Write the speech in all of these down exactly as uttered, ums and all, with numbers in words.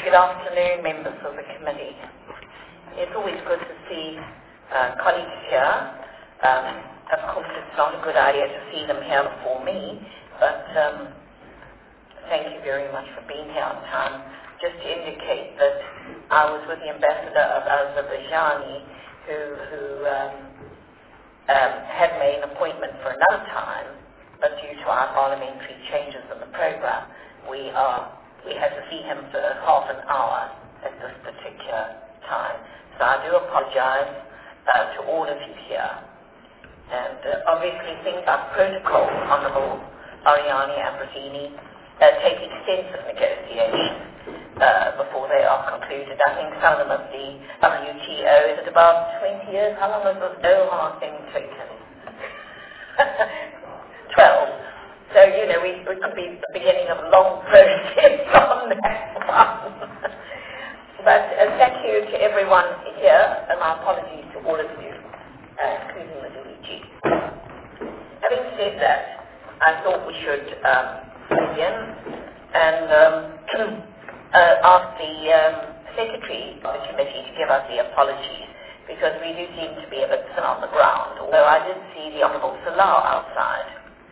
Good afternoon, members of the committee. It's always good to see uh, colleagues here. Um, of course, it's not a good idea to see them here before me, but um, thank you very much for being here on time. Just to indicate that I was with the ambassador of Azerbaijan, who, who um, um, had made an appointment for another time, but due to our parliamentary changes in the program, we are we had to see him for half an hour at this particular time. So I do apologize uh, to all of you here. And uh, obviously things like protocol, Honourable Ariani Ambrosini, uh, take extensive negotiations uh, before they are concluded. I think some of them of the W T O, is it about twenty years? How long has this Doha thing taken? twelve. So, you know, we, we could be the beginning of a long process on that one. But uh, thank you to everyone here, and my apologies to all of you, uh, including the Luigi. Having said that, I thought we should um, begin and um, uh, ask the um, Secretary of the committee to give us the apologies, because we do seem to be a bit thin on the ground, although I did see the Honourable Salah outside.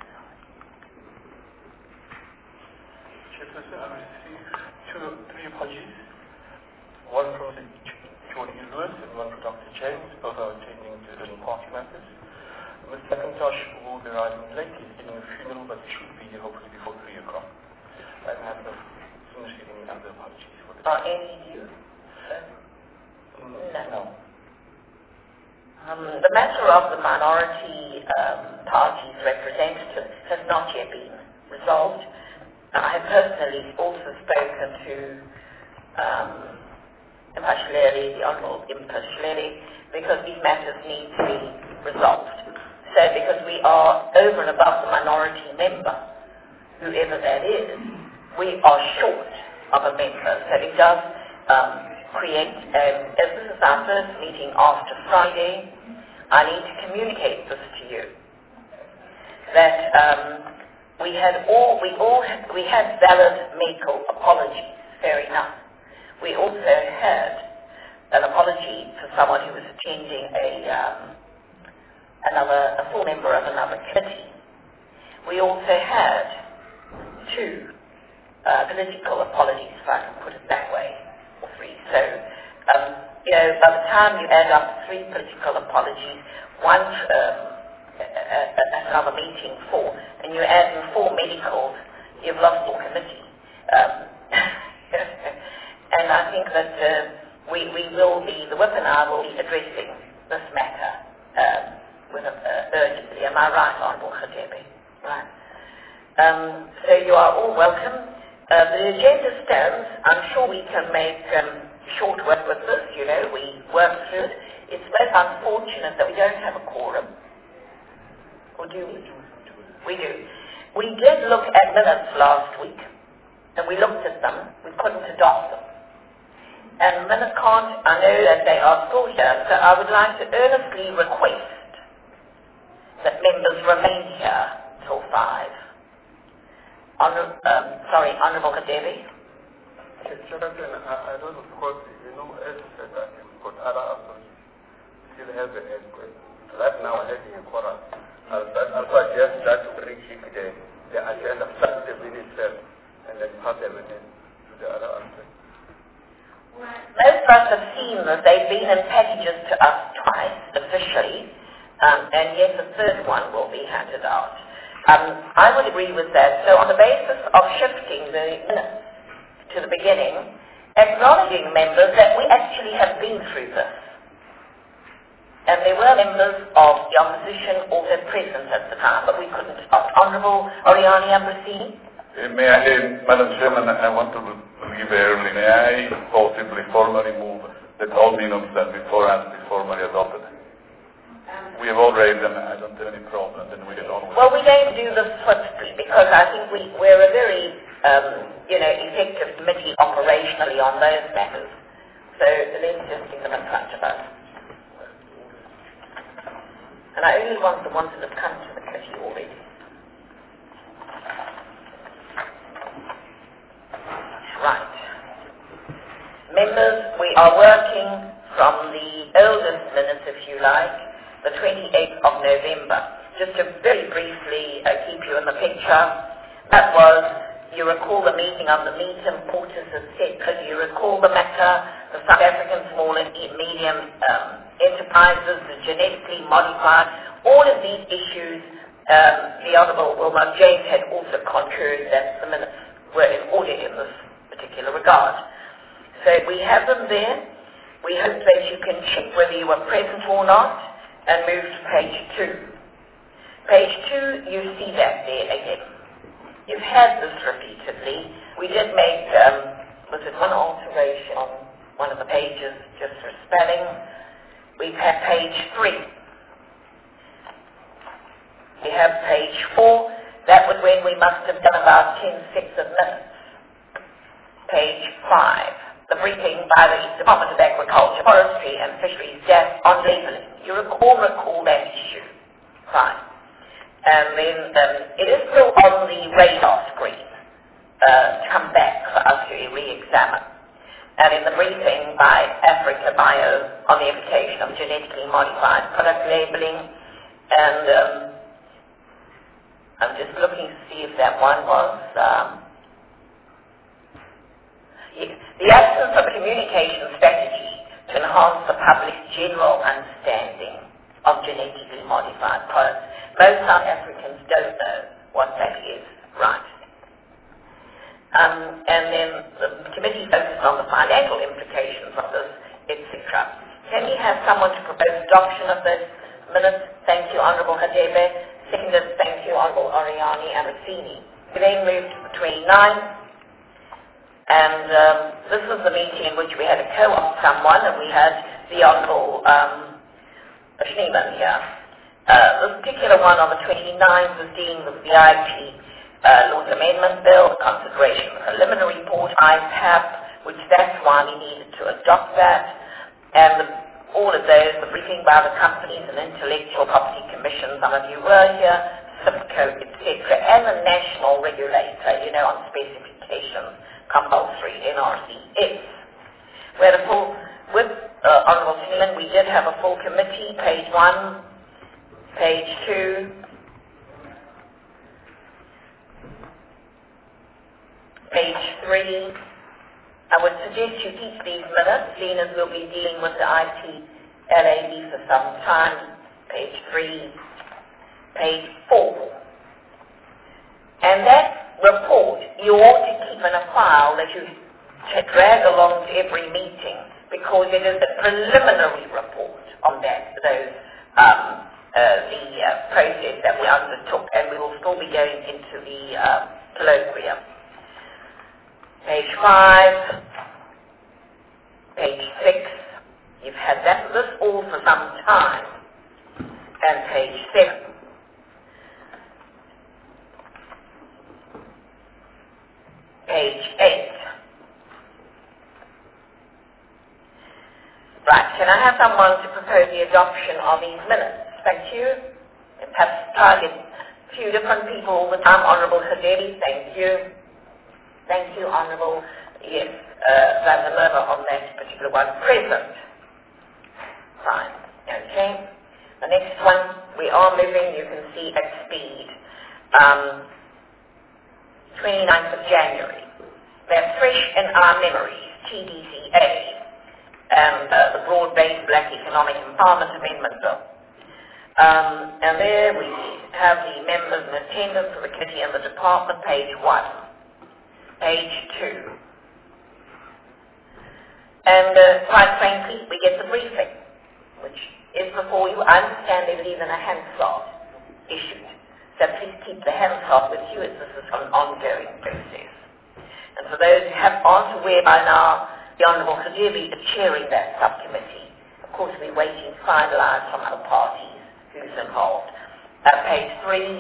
I received two, three apologies. One from the Jordan Lewis and one from Doctor James, both are attending to the party matters. Mister McIntosh will be arriving late. He's getting a funeral, but he should be here hopefully before three o'clock. I have no finished getting other apologies for this. Are any of you? Mm, no. no. Um, the matter of the minority um, parties representative has not yet been resolved. I have personally also spoken to um, Impashleli, the Honourable Impashleli, because these matters need to be resolved. So because we are over and above the minority member, whoever that is, we are short of a member. So it does um, create, um, as this is our first meeting after Friday, I need to communicate this to you, that um, we had all, we all, had, we had valid medical apologies, fair enough. We also had an apology for someone who was attending a, um, another, a full member of another committee. We also had two uh, political apologies, if I can put it that way, or three. So, um, you know, by the time you add up three political apologies, one um, another meeting four, and you add in four medicals, you've lost your committee. Um, and I think that uh, we, we will be, the Whip and I will be addressing this matter um, with a, uh, urgency. Am I right, Honourable Khadebi? Right. Um, so you are all welcome. Uh, the agenda stands. I'm sure we can make um, short work with this, you know, we work through it. It's most unfortunate that we don't have a quorum. Or do we? We do. We did look at minutes last week, and we looked at them. We couldn't adopt them. And minutes can't, I know that they are still here, so I would like to earnestly request that members remain here till five. Honor, um, sorry, Honourable Kadevi. Chairman, I, I don't know, because, you know, as you said, that we've got other associates still have the earthquake. Right now, we're having a quorum. Uh, but I suggest that to bring the, the agenda, start the minute itself, and then pass the minute to the other aspect. Most of us have seen that they've been in packages to us twice, officially, um, and yet the third one will be handed out. Um, I would agree with that. So on the basis of shifting the minutes to the beginning, acknowledging members that we actually have been through this. And there were members of the opposition also present at the time, but we couldn't stop. Honourable Oriani Ambrosini? Uh, may I, uh, Madam Chairman, I want to leave early. May I possibly formally move that all minutes that before us be formally adopted? Um, we have all read them. I don't have any problem. Then we get on with Well, we're going to do this swiftly because I think we, we're a very, um, you know, effective committee operationally on those matters. So let's just get them in front of us. And I only want the ones that have come to the committee already. Right. Members, we are working from the oldest minutes, if you like, the twenty-eighth of November. Just to very briefly uh, keep you in the picture, that was, you recall the meeting of the meat importers, et cetera. Do you recall the matter, the South African small and medium um, enterprises, the genetically modified, all of these issues, um, the Honourable Wilmot James had also concurred that the minutes were in order in this particular regard. So we have them there. We hope that you can check whether you were present or not and move to page two. Page two, you see that there again. You've had this repeatedly. We did make, um, was it one alteration on one of the pages just for spelling? We've had page three. We have page four. That was when we must have done about ten, six of minutes. Page five. The briefing by the Department of Agriculture, Forestry and Fisheries desk on labelling. You recall, recall that issue. Fine. And then um, it is still on the radar screen uh, to come back for us to re-examine. And in the briefing by Africa Bio on the application of genetically modified product labelling, and um, I'm just looking to see if that one was... Um, the absence of a communication strategy to enhance the public's general understanding of genetically modified products. Most South Africans don't know what that is, right? Um, and then the committee focused on the financial implications of this, et cetera. Can we have someone to propose adoption of this minutes? Thank you, Honourable Hadebe. Seconded, thank you, Honourable Ariani and Rossini. We then moved to the twenty-ninth. And um, this was the meeting in which we had to co-opt someone, and we had the Honourable um, Schneeman here. Uh, this particular one on the twenty-ninth was dealing with the I P uh, Laws Amendment Bill, the consideration of the preliminary report, I P A P, which that's why we needed to adopt that, and the, all of those, the briefing by the Companies and Intellectual Property Commission, some of you were here, SIPCO, et cetera, and the national regulator, you know, on specifications. Compulsory N R C S. We had a full, with uh, Honourable Schneeman, we did have a full committee, page one, page two, page three. I would suggest you keep these minutes, seeing as we'll be dealing with the I P L A B for some time. Page three, page four. And that report, you ought to keep in a file that you drag along to every meeting, because it is a preliminary report on that, those, um, uh, the uh, process that we undertook, and we will still be going into the uh, colloquium. Page five, page six, you've had that, this all for some time, and page seven. Page eight. Right, can I have someone to propose the adoption of these minutes? Thank you. And perhaps target a few different people all the time. Honourable Haderi, thank you. Thank you, Honourable, yes, uh, Van der Merwe on that particular one. Present. Fine. Okay. The next one, we are moving, you can see, at speed. Um, twenty-ninth of January. They're fresh in our memories, T D C A, and uh, the Broad-Based Black Economic Empowerment Amendment Bill. Um, and there we have the members in attendance of the committee and the department, page one, page two. And uh, quite frankly, we get the briefing, which is before you. I understand there was even a Hansard issued. So please keep the Hansard with you as this is an ongoing process. And for those who have, aren't aware by now, the Honourable Khadiri is chairing that subcommittee. Of course, we're waiting to finalise from other parties who's involved. Uh, page three,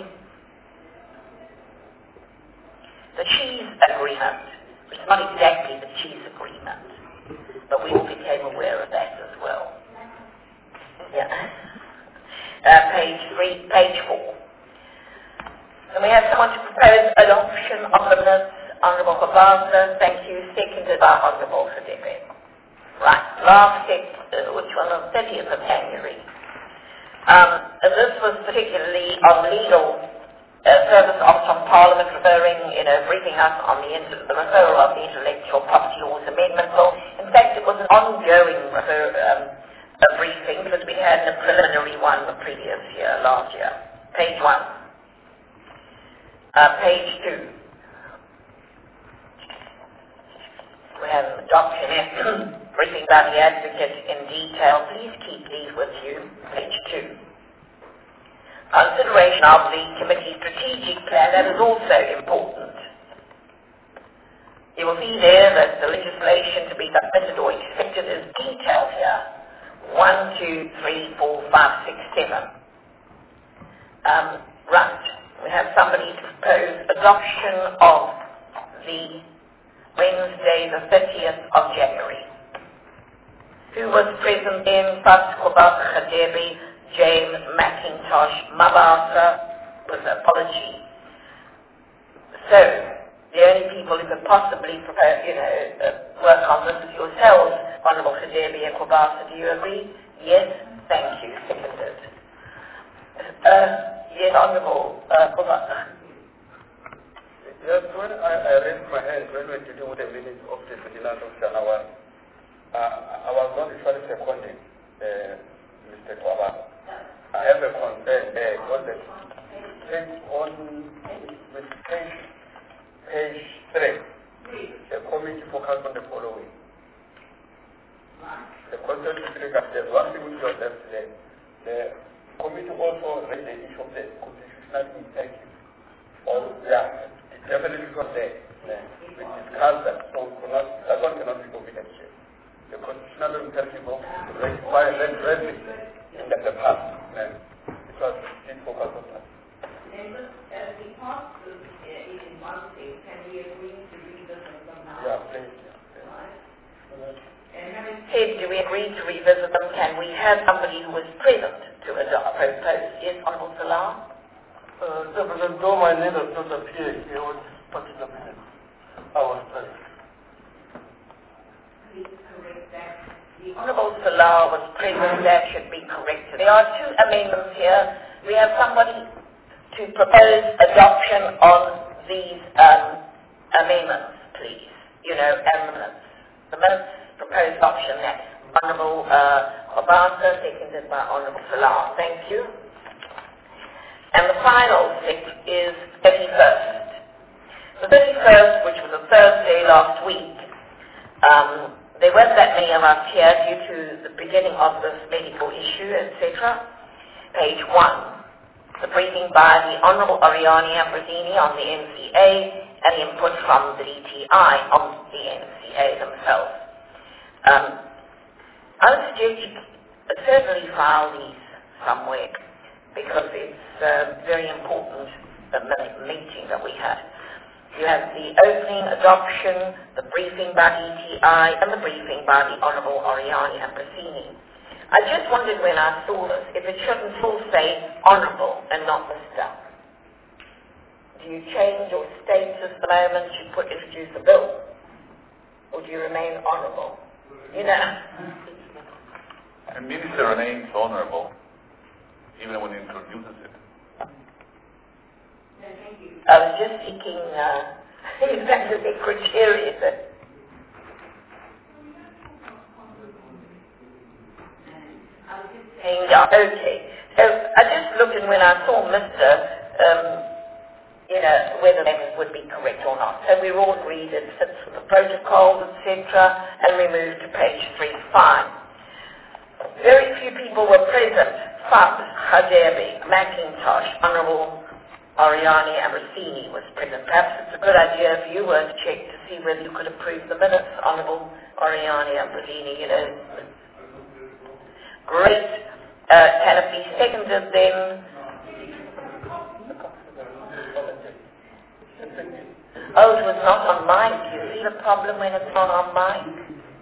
the cheese agreement, which is not exactly the cheese agreement, but we all became aware of that as well. Yeah. Uh, page three, page four. And we have someone to propose adoption of the minutes. Honourable Kabasa, thank you. Seconded by Honourable Khadebe. Right, last six, uh, which one was thirtieth of January. Um, and this was particularly on legal uh, service of from Parliament referring, you know, briefing us on the, inter- the referral of the Intellectual Property Laws Amendment Bill. In fact, it was an ongoing refer- um, a briefing because we had a preliminary one the previous year, last year. Page one. Uh, page two. We have a document briefing by the advocate in detail. Please keep these with you. Page two. Consideration of the committee's strategic plan, that is also important. You will see there that the legislation to be submitted or expected is detailed here. One, two, three, four, five, six, seven. Um, right. We have somebody to propose adoption of the Wednesday, the thirtieth of January. Who was present in Fats Kwabak Khadebi, James McIntosh, Mabasa, with apology. So, the only people who could possibly prepare, you know, uh, work on this is yourselves, Honourable Khadebi and Kwabasa. Do you agree? Yes? Thank you. Seconded. Uh, yes, Honourable uh, Kwabasa. Yes, when I, I raised my hand when we were dealing with the minutes of the vigilance of January, uh, I was not usually seconding uh, Mister Kwabasa. I have a concern there on the page on with page page three. The committee focused on the following. The content with regard there's one thing which was left there. The committee also raised the issue of the constitutional imperative. Or yeah, it definitely was there. Yeah. We discussed that, so cannot, that one cannot be convicted here. The constitutional imperative of require readily in the past. Yeah. It was did focus on that. Members, as we pass this uh, in one thing, can we agree to revisit them now? Yeah, please. Yeah. Right. And having said, do we agree to revisit them? Can we have somebody who was present to adopt propose? Yes, Honourable Salam? Uh, Representative, though my name does not appear here on this particular minute, I was present. Please correct that. The Honourable Salah was present. That should be corrected. There are two amendments here. We have somebody to propose adoption on these um, amendments, please. You know, amendments. The minutes proposed option. That's Honourable uh, Kwabasa, seconded by Honourable Salah. Thank you. And the final six is thirty-first. The thirty-first, which was a Thursday last week, um, there weren't that many of us here due to the beginning of this medical issue, et cetera. Page one, the briefing by the Honourable Oriani Ambrosini on the N C A and input from the D T I on the N C A themselves. Um, I would suggest you certainly file these somewhere, because it's uh, very important, the meeting that we had. You have the opening, adoption, the briefing by E T I, and the briefing by the Honourable Oriani Ambrosini. I just wondered when I saw this, if it shouldn't still say Honourable and not Mister Do you change your status the moment you put introduce a bill? Or do you remain Honourable? You know. A minister remains honourable, even when he introduces it. I was just seeking uh, exactly the criteria that I was just saying, yeah, okay. So I just looked, and when I saw Mister Um, you know, whether that would be correct or not. So we all agreed it fits with the protocols, et cetera, and we moved to page three, fine. Very few people were present. Fab, Khadebi, McIntosh, Honourable Oriani Ambrosini was present. Perhaps it's a good idea if you were to check to see whether you could approve the minutes, Honourable Oriani Ambrosini, you know. Great. Uh, can it be seconded then? Oh, it was not on mic. You see the problem when it's not on mic?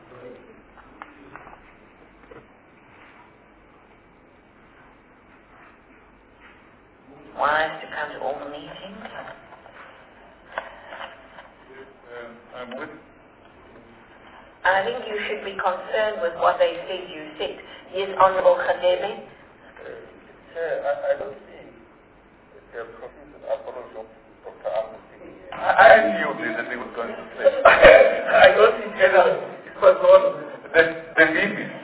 Why I have to come to all the meetings? Um, I'm with. I I think you should be concerned with what they said you said. Yes, Honourable Khadebe? Chair, I, I don't see the professor approach of Doctor Amnesty. I, I knew this that he was going to say. I don't think it was all the, the babies.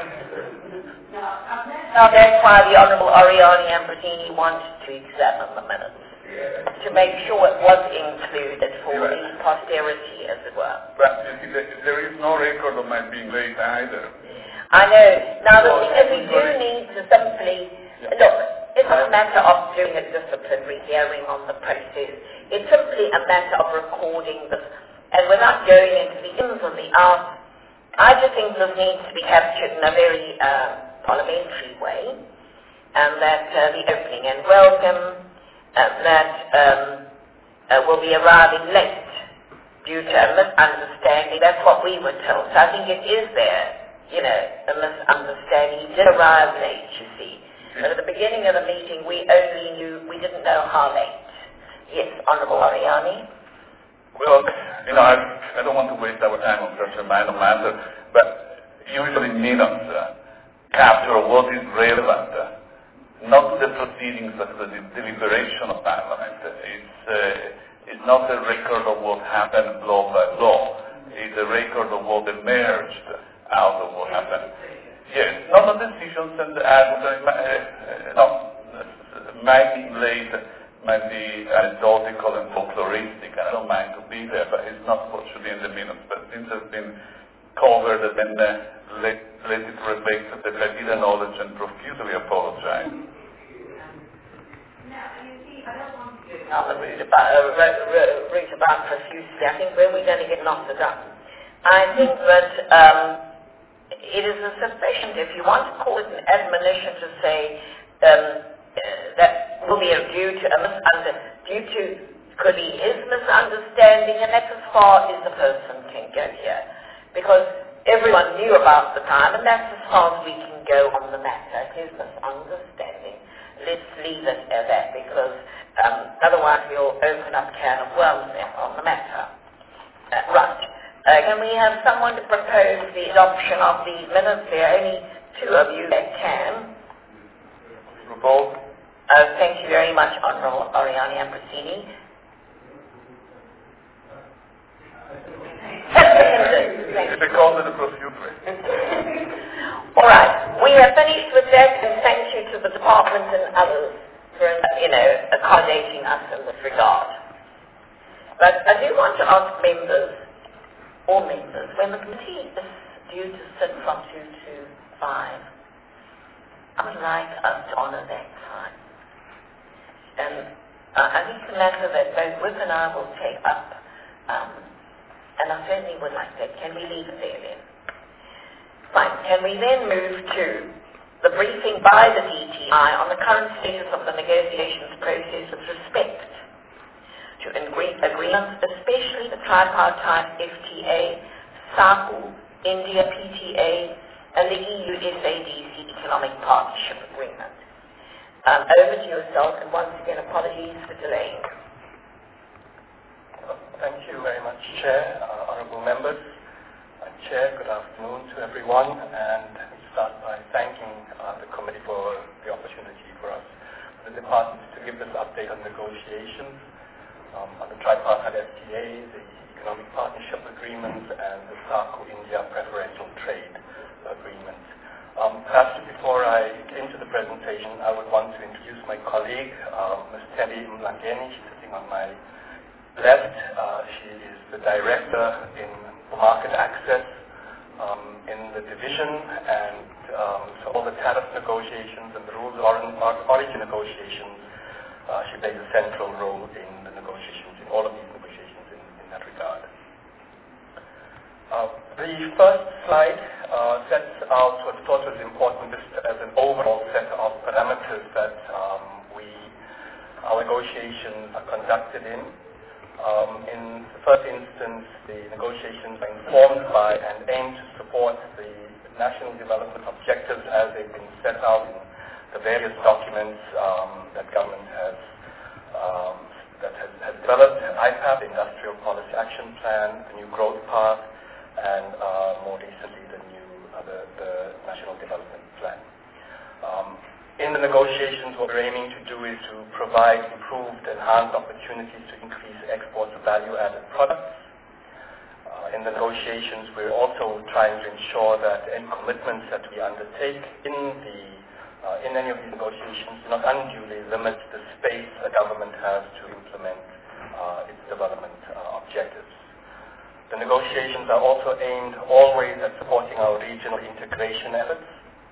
Now that's why the Honourable Oriani Ambrosini wanted to examine the minutes, to make sure it was included for Yeah. the posterity, as it were. But you see, there, there is no record of my being late either. I know. Now the Well, thing is, we do need to simply, look, it's not a matter of doing a disciplinary hearing on the process. It's simply a matter of recording this, and without going into the ins and the outs, I just think this needs to be captured in a very uh, parliamentary way, and that uh, the opening and welcome, uh, that um, uh, will be arriving late due to a misunderstanding. That's what we were told. So I think it is there, you know, a misunderstanding. He did arrive late, you see. But at the beginning of the meeting, we only knew, we didn't know how late. Yes, Honourable Oriani. Well, you know, I, I don't want to waste our time on such a minor matter, but usually minutes uh, capture what is relevant, uh, not to the proceedings but to the deliberation of Parliament. It's, uh, it's not a record of what happened law by law. It's a record of what emerged out of what happened. Yes, not the decisions and the uh, uh, no, might be late, might be anecdotal and folkloristic. I don't mind to be there, but it's not what should be in the minutes. But since it's been covered, then uh, let, let it reflect that I did acknowledge and profusely apologize. Not the route about, uh, route about profusely. I think when we're going to get knocked up. I think that um, it is sufficient, if you want to call it an admonition, to say um, uh, that will be due to a misunder, due to could be his misunderstanding, and that's as far as the person can go here, because everyone knew about the time, and that's as far as we can go on the matter. His misunderstanding. Let's leave it at that, because um, otherwise we'll open up a can of worms there on the matter. Uh, right. Uh, can we have someone to propose the adoption of the minutes? There are only two of you that can. Propose. Uh, thank you very much, Honourable Oriani Ambrosini. Because of the profusely. All right. We have finished with that, and thank you to the department and others for, you know, accommodating us in this regard. But I do want to ask members, all members, when the committee is due to sit from two to five, I would like us to honour that time. And uh, I think it's a matter that both Whip and I will take up, um, and I certainly would like that. Can we leave it there then? Fine. Can we then move to the briefing by the D T I on the current status of the negotiations process with respect to agree- agreements, especially the tripartite F T A, SACU, India P T A, and the E U S A D C Economic Partnership Agreement. Um, over to yourself, and once again, apologies for delaying. Thank you very much, Chair, uh, honourable members. Uh, Chair, good afternoon to everyone, and let me start by thanking uh, the committee for the opportunity for us, for the department, to give this update on negotiations um, on the tripartite F T A, the Economic Partnership Agreement, and the SACU India Preferential Trade Agreement. Um, perhaps before I get into the presentation, I would want to introduce my colleague, uh, Miz Teddy Mlangeni. She's sitting on my left. Uh, she is the director in market access um, in the division, and um, so all the tariff negotiations and the rules of origin negotiations, uh, she plays a central role in the negotiations, in all of these negotiations in, in that regard. Uh, the first slide uh, sets out what I thought was important, just as an overall set of parameters that um, we, our negotiations are conducted in. Um, in the first instance, the negotiations are informed by and aim to support the national development objectives as they've been set out in the various documents um, that government has um, that has, has developed: I P A P, the Industrial Policy Action Plan, the New Growth Path, and uh, more recently the new uh, the, the National Development Plan. Um, in the negotiations, what we're aiming to do is to provide improved, enhanced opportunities to increase exports of value-added products. Uh, in the negotiations, we're also trying to ensure that any commitments that we undertake in the uh, in any of these negotiations do not unduly limit the space the government has to implement uh, its development uh, objectives. The negotiations are also aimed always at supporting our regional integration efforts,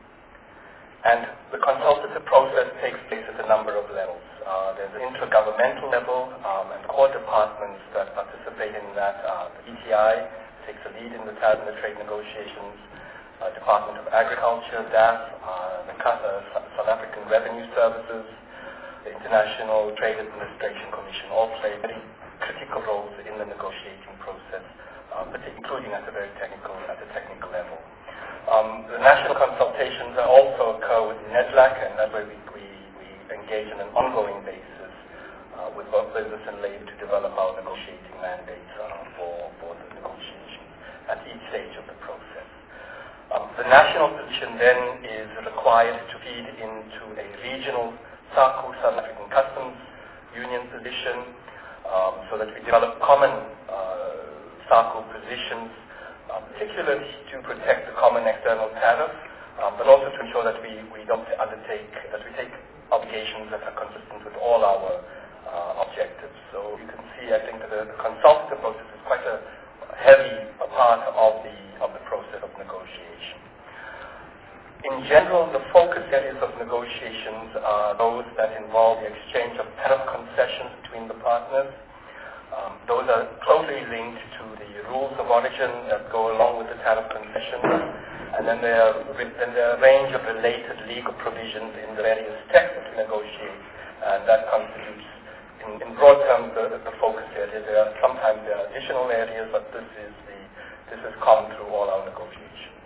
and the consultative process takes place at a number of levels. Uh, there's an intergovernmental level um, and core departments that participate in that. Uh, the E T I takes a lead in the tariff and the trade negotiations, uh, Department of Agriculture, D A F, uh, the uh, South African Revenue Services, the International Trade Administration Commission all play very critical roles in the negotiating process, uh, including at a very technical, at a technical level. Um, the national consultations also occur with NEDLAC, and that's where we, we, we engage on an ongoing basis uh, with both business and labor to develop our negotiating mandates uh, for, for the negotiations at each stage of the process. Um, the national position then is required to feed into a regional SACU, South African Customs Union position, um, so that we develop common uh, SACU positions, Uh, particularly to protect the common external tariff, um, but also to ensure that we, we don't undertake, that we take obligations that are consistent with all our uh, objectives. So you can see, I think, that the, the consultative process is quite a heavy a part of the, of the process of negotiation. In general, the focus areas of negotiations are those that involve the exchange of tariff concessions between the partners. Um, those are closely linked to the rules of origin that go along with the tariff concessions, and then there are, then there are a range of related legal provisions in the various texts that we negotiate, and that constitutes, in, in broad terms, the, the focus area. There are sometimes there are additional areas, but this is the this is common through all our negotiations.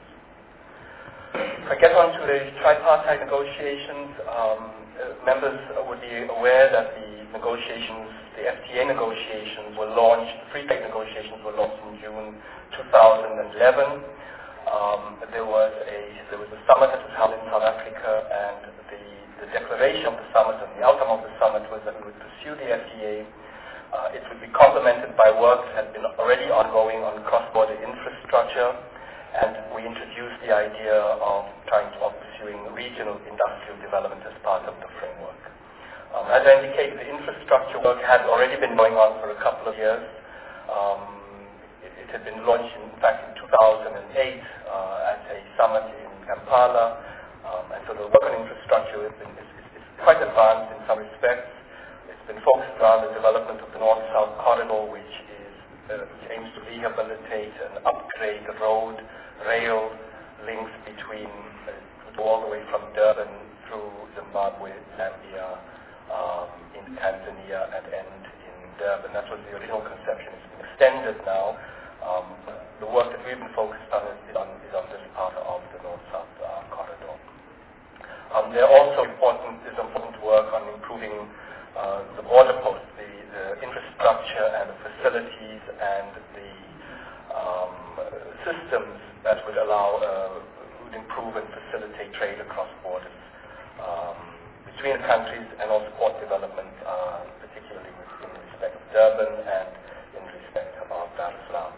If I get on to the tripartite negotiations, um, uh, members would be aware that the negotiations, the F T A negotiations were launched, the free trade negotiations were launched in June two thousand eleven. Um, there was a there was a summit that was held in South Africa, and the, the declaration of the summit and the outcome of the summit was that we would pursue the F T A. Uh, it would be complemented by work that had been already ongoing on cross-border infrastructure, and we introduced the idea of trying to of pursuing regional industrial development as part of the framework. Um, as I indicated, the infrastructure work had already been going on for a couple of years. Um, it, it had been launched, in fact, in two thousand eight uh, at a summit in Kampala, um, and so the work on infrastructure has been, is, is, is quite advanced in some respects. It's been focused around the development of the North-South Corridor, which is uh, which aims to rehabilitate and upgrade the road, rail links between uh, all the way from Durban through Zimbabwe, Zambia, Um, in Tanzania and end in Durban. That was the original conception. It's been extended now. Um, the work that we've been focused on is on, is on this part of the North-South uh, corridor. Um, there also important, is important work on improving uh, the border posts, the, the infrastructure and the facilities and the um, systems that would allow, uh, would improve and facilitate trade across borders. Um, between countries and also port development, uh, particularly in respect of Durban and in respect of Dar es Salaam.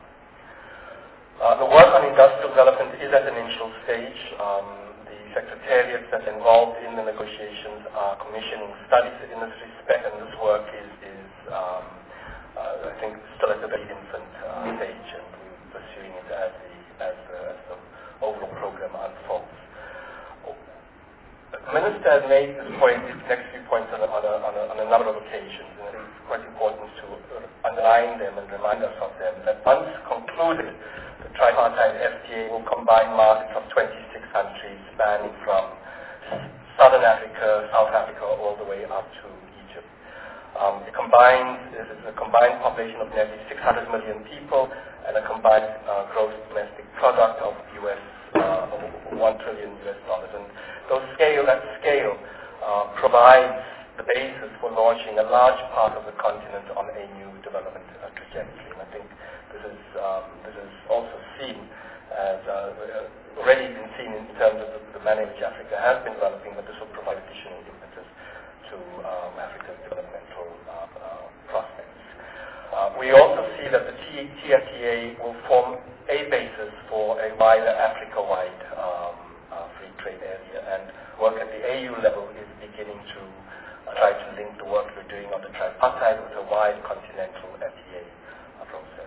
Uh, the work on industrial development is at an initial stage. Um, the secretariats that are involved in the negotiations are commissioning studies in this respect, and this work is, is um, uh, I think, still at a very infant uh, stage, and we're pursuing it as the, as the, as the overall program unfolds. The Minister has made this point, these next few points on a, on, a, on, a, on a number of occasions, and I think it's quite important to underline them and remind us of them, that once concluded, the tripartite F T A will combine markets of twenty-six countries spanning from Southern Africa, South Africa, all the way up to Egypt. Um, it combines, it is a combined population of nearly six hundred million people and a combined uh, gross domestic product of U S uh, of one trillion U S dollars. And those scale, that scale uh, provides the basis for launching a large part of the continent on a new development uh, trajectory. And I think this is um, this is also seen as uh, already been seen in terms of the, the manner in which Africa has been developing, but this will provide additional impetus to um, Africa's developmental uh, uh, prospects. Uh, we also see that the T F T A will form a basis for a wider Africa-wide um, uh, free trade area, and work at the A U level is beginning to uh, try to link the work we're doing on the tripartite with a wide continental F T A uh, process.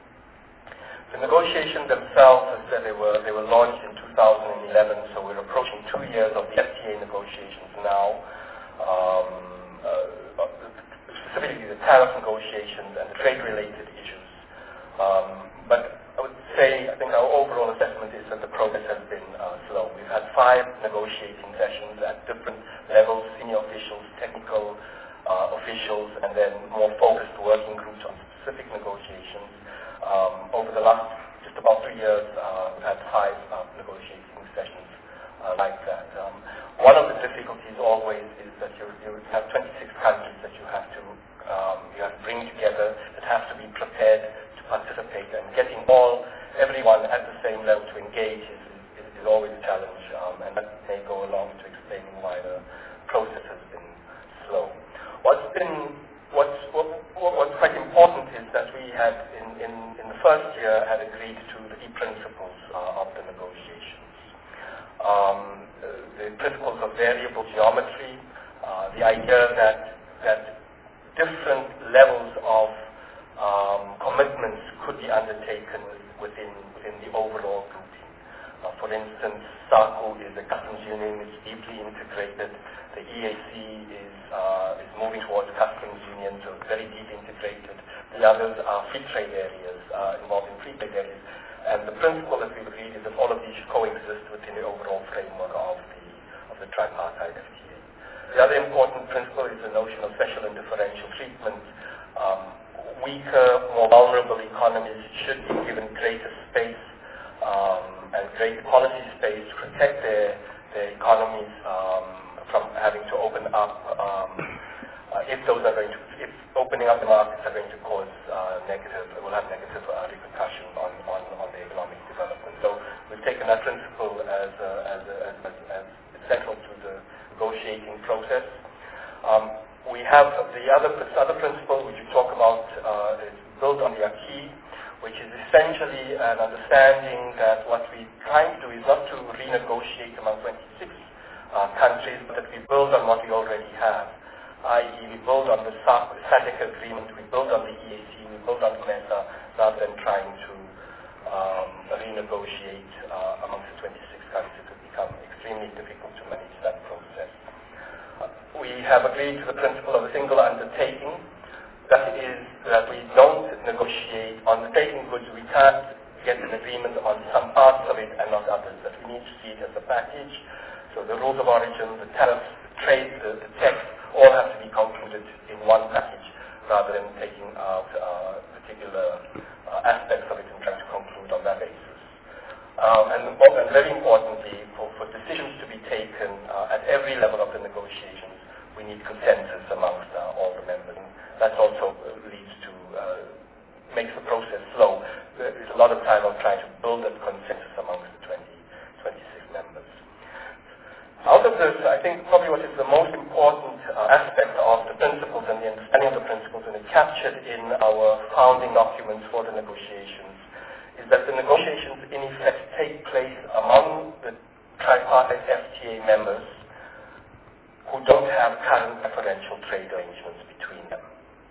The negotiations themselves, as I said, they were, they were launched in two thousand eleven, so we're approaching two years of the F T A negotiations now. Um, uh, specifically the tariff negotiations and the trade-related issues. Um, but I would say, I think our overall assessment is that the progress has been uh, slow. We've had five negotiating sessions at different levels, senior officials, technical uh, officials, and then more focused working groups on specific negotiations. Um, over the last just about three years, uh, we've had five uh, negotiating sessions uh, like that. Um, one of the difficulties always is that you, you have twenty-six countries that you have to um, you have to bring together, that have to be prepared to participate, and getting all everyone at the same level to engage is, is, is always a challenge, um, and that may go along to explaining why the process has been slow. What's been what's what, what's quite important is that we had in, in, in the first year had agreed to the key principles uh, of the negotiations. Um, the principles of variable geometry, uh, the idea that that different levels of um, commitments could be undertaken within within the overall grouping. Uh, for instance, SACU is a customs union, it's deeply integrated. The E A C is uh, is moving towards customs union, so very deeply integrated. The others are free trade areas, uh, involved in free trade areas. And the principle that we've agreed is that all of these should coexist within the overall framework of the of the tripartite F T A. The other important principle is the notion of special and differential treatment. Um, weaker, more vulnerable economies should be given greater space um, and greater policy space to protect their, their economies um, from having to open up um, uh, if those are going to, if opening up the markets are going to cause uh, negative, it will have negative uh, repercussions on, on, on the economic development. So we've taken that principle as, uh, as, uh, as, as, as central to the negotiating process. Um, we have the other, the other principle which we talk about uh, is built on the acquis, which is essentially an understanding that what we're trying to do is not to renegotiate among twenty-six uh, countries, but that we build on what we already have, that is we build on the SADC agreement, we build on the E A C, we build on COMESA, rather than trying to um, renegotiate uh, amongst the twenty-six countries. It would become extremely difficult to manage that process. Uh, we have agreed to the principle of a single undertaking. That is that we don't negotiate on the taking goods. We can't get an agreement on some parts of it and not others. That we need to see it as a package. So the rules of origin, the tariffs, the trade, the, the text, all have to be concluded in one package rather than taking out uh, particular uh, aspects of it and trying to conclude on that basis. Um, and, and very importantly, for, for decisions to be taken uh, at every level of the negotiations, we need consensus amongst uh, all the members. And that also uh, leads to, uh, makes the process slow. There's a lot of time of trying to build that consensus amongst the twenty, twenty-six members. Out of this, I think probably what is the most important uh, aspect of the principles and the understanding of the principles, and it's captured in our founding documents for the negotiations, is that the negotiations in effect take place among the tripartite F T A members who don't have current preferential trade arrangements between them.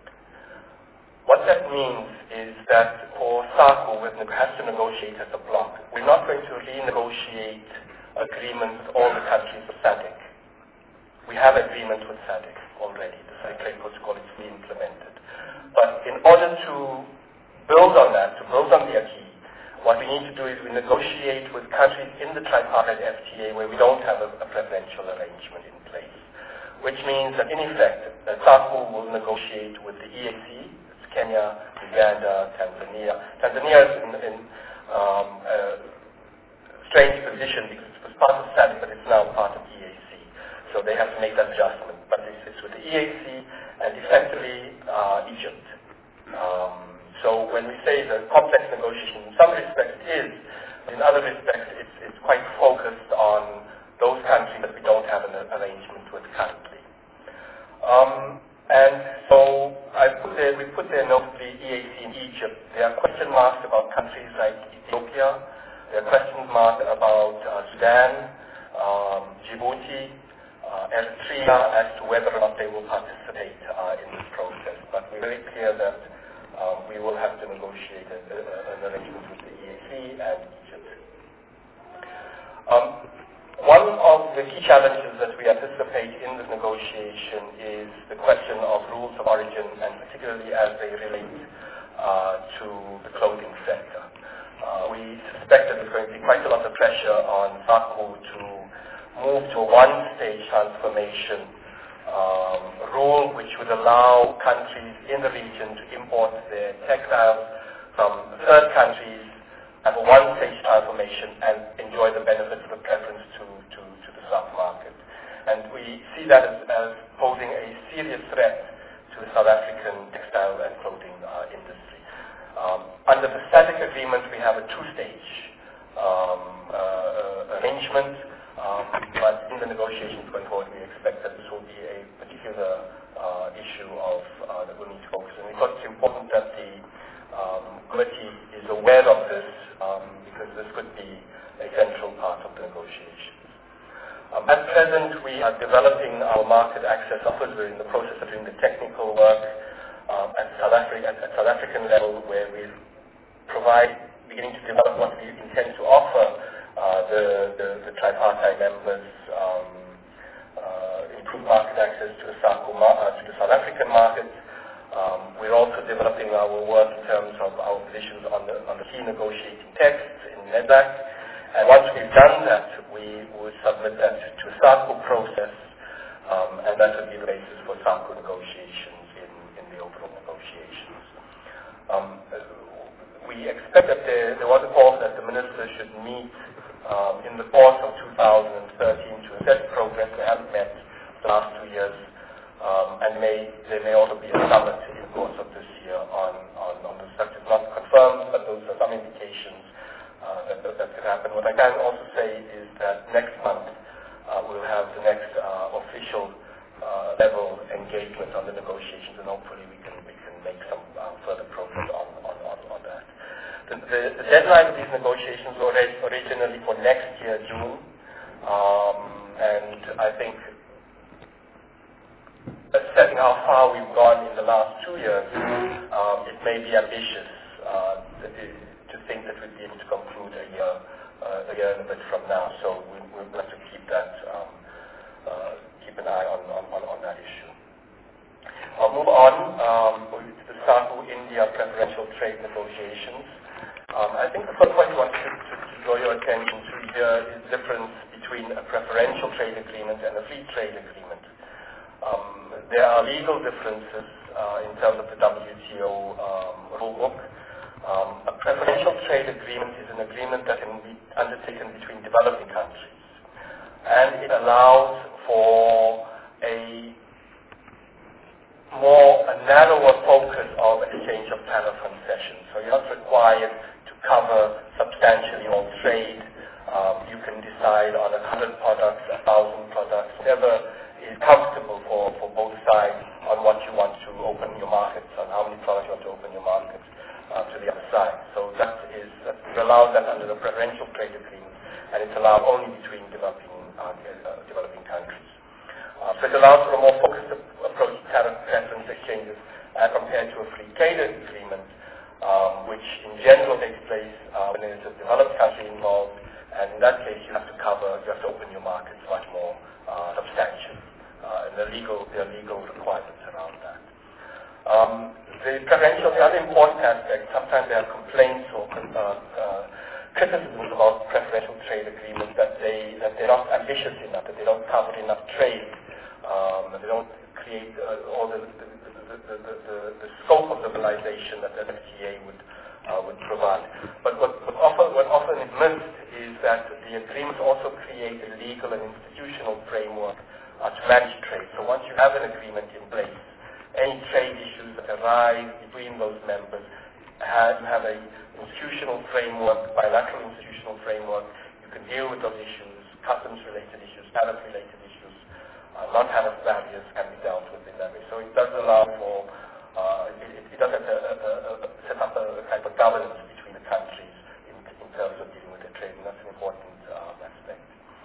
What that means is that for SACU, it has to negotiate as a bloc. We're not going to renegotiate agreements with all the countries of SADC. We have agreements with SADC already. The SADC Trade Protocol is fully implemented. But in order to build on that, to build on the acquis, what we need to do is we negotiate with countries in the tripartite F T A where we don't have a, a preferential arrangement in place. Which means that in effect, uh, SACU will negotiate with the E A C, it's Kenya, Uganda, Tanzania. Tanzania is in, in um, a strange position because it was part of SADC, but it's now part of E A C. So they have to make that adjustment. But it's is with the E A C and effectively uh, Egypt. Um, so when we say the complex negotiation, in some respects it is, in other respects it's, it's quite focused on those countries that we don't have an arrangement with currently. Um, and so I put there, we put there notably E A C in Egypt. There are question marks about countries like Ethiopia. There are question marks about uh, Sudan, um, Djibouti, uh, Eritrea, as to whether or not they will participate uh, in this process. But we're very clear that um, we will have to negotiate a, a, an arrangement with the E A C and Egypt. Um, One of the key challenges that we anticipate in this negotiation is the question of rules of origin, and particularly as they relate uh, to the clothing sector. Uh, we suspect that there's going to be quite a lot of pressure on SACU to move to a one-stage transformation um, rule which would allow countries in the region to import their textiles from third countries, have a one-stage transformation and enjoy the benefits of the preference to, to, to the South market. And we see that as, as posing a serious threat to the South African textile and clothing uh, industry. Um, under the SADC agreement, we have a two-stage um, uh, arrangement, um, but in the negotiations going forward, we expect that this will be a particular uh, issue of uh, that we'll need to focus on. We thought it's important that the um, committee is aware of this, Um, because this could be a central part of the negotiations. Um, at present, we are developing our market access offers. We're in the process of doing the technical work um, at, South Africa, at, at South African level, where we provide, beginning to develop what we intend to offer uh, the, the, the tripartite members, um, uh, improved market access to the, SACU, uh, to the South African market. Um, we're also developing our work in terms of our positions on the, on the key negotiating texts in NEDAC. And once we've done that, we would submit that to a SACU process, um, and that would be the basis for SACU negotiations in, in the overall negotiations. Um, we expect that there, there was a call that the ministers should meet um, in the course of two thousand thirteen to assess progress. They haven't met the last two years. Um, and may, there may also be a summit in the course of this year on, on, on the subject. Not confirmed, but those are some indications uh, that, that, that could happen. What I can also say is that next month uh, we'll have the next uh, official uh, level engagement on the negotiations, and hopefully we can, we can make some uh, further progress on, on, on, on that. The, the, the deadline of these negotiations was originally for next year, June, um, and I think assessing how far we've gone in the last two years, um, it may be ambitious uh, to think that we'd be able to conclude a year, uh, a year and a bit from now. So we, we'll have to keep that, um, uh, keep an eye on, on, on that issue. I'll move on um, to the SACU-India preferential trade negotiations. Um, I think the first point I want to, to, to draw your attention to here is the difference between a preferential trade agreement and a free trade agreement. Um, there are legal differences uh, in terms of the W T O um, rulebook. Um, a preferential trade agreement is an agreement that can be undertaken between developing countries, and it allows for a more a narrower focus of exchange of tariff concessions. So you're not required to cover substantially all trade. Um, you can decide on a hundred products, a thousand products, whatever is comfortable for, for both sides on what you want to open your markets, on how many products you want to open your markets uh, to the other side. So that is, that is allowed that under the preferential trade agreement, and it's allowed only between developing, uh, uh, developing countries. Uh, so it allows for a more focused approach to tariff preference exchanges uh, compared to a free trade agreement, um, which in general takes place uh, when there's a developed country involved, and in that case you have to cover, you have to open your markets much more uh, substantially. Uh, and the legal, there are legal requirements around that. Um, the preferential, the other important aspect, sometimes there are complaints or uh, uh, criticisms about preferential trade agreements that they that they're not ambitious enough, that they don't cover enough trade, um, that they don't create uh, all the the, the, the, the the scope of liberalization that the F T A would uh, would provide. But what, what, often, what often is missed is that the agreements also create a legal and institutional framework uh, to manage trade. So once you have an agreement in place, any trade issues that arise between those members, have, you have a institutional framework, bilateral institutional framework. You can deal with those issues, customs-related issues, tariff-related issues, uh, non-tariff barriers can be dealt with in that way. So it does allow for, uh, it, it does have to uh, uh, set up a type of governance between the countries in, in terms of dealing with the trade, and that's an important uh, aspect.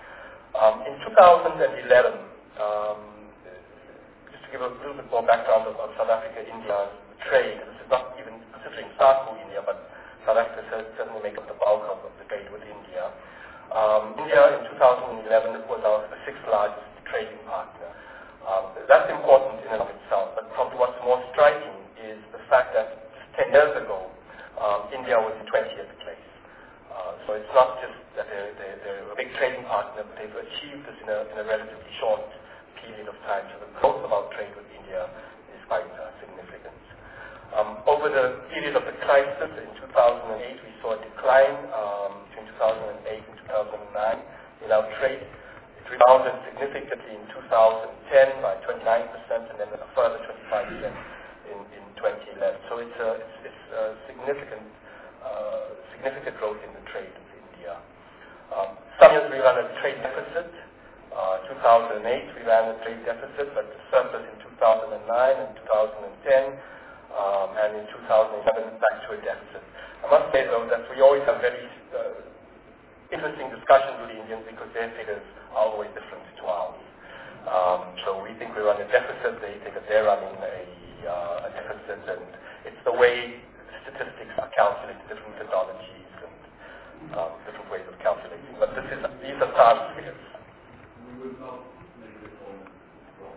Um, in two thousand eleven, um, just to give a little bit more background of, of South Africa-India trade, this is not even considering SAARC India, but South Africa certainly make up the bulk of, of the trade with India. Um, India in two thousand eleven was our sixth largest trading partner. Um, that's important in and of itself, but probably what's more striking is the fact that just ten years ago, um, India was in twentieth place. Uh, so it's not just that they're, they're, they're a big trading partner, but they've achieved this in a, in a relatively short period of time. So the growth of our trade with India is quite uh, significant. Um, over the period of the crisis in two thousand eight, we saw a decline um, between two thousand eight and two thousand nine in our trade. It rebounded significantly in two thousand ten by twenty-nine percent and then a further twenty-five percent in, in twenty eleven. So it's a, it's, it's a significant, uh, significant growth in the trade with India. Um, some years we ran a trade deficit. Uh, two thousand eight we ran a trade deficit, but the surplus in two thousand nine and two thousand ten. Um, and in two thousand eleven back to a deficit. I must say though that we always have very uh, interesting discussions with the Indians because their figures are always different to ours. Um, so we think we run a deficit, they think that they're running a, uh, a deficit, and it's the way statistics are calculated, different methodologies and um, different ways of calculating. But this is these are SAARC figures. We will not make it all wrong.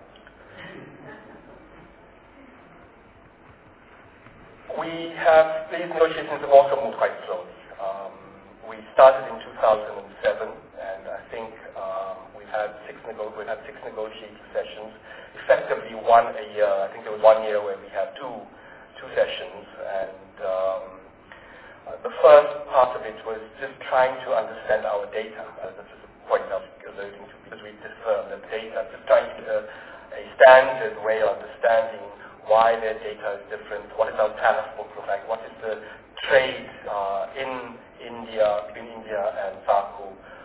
We have, these negotiations have also moved quite slowly. Um, we started in two thousand seven, and I think um, we've had six nego- we've had six negotiating sessions, effectively one a year. I think there was one year where we had two two sessions, and um, uh, the first part of it was just trying to understand our data. Uh, this is a point I was alluding to because we differ the data, just trying to get a, a standard way of understanding why their data is different, what is our tariff book look like, what is the trade uh, in India, between India and SAARC.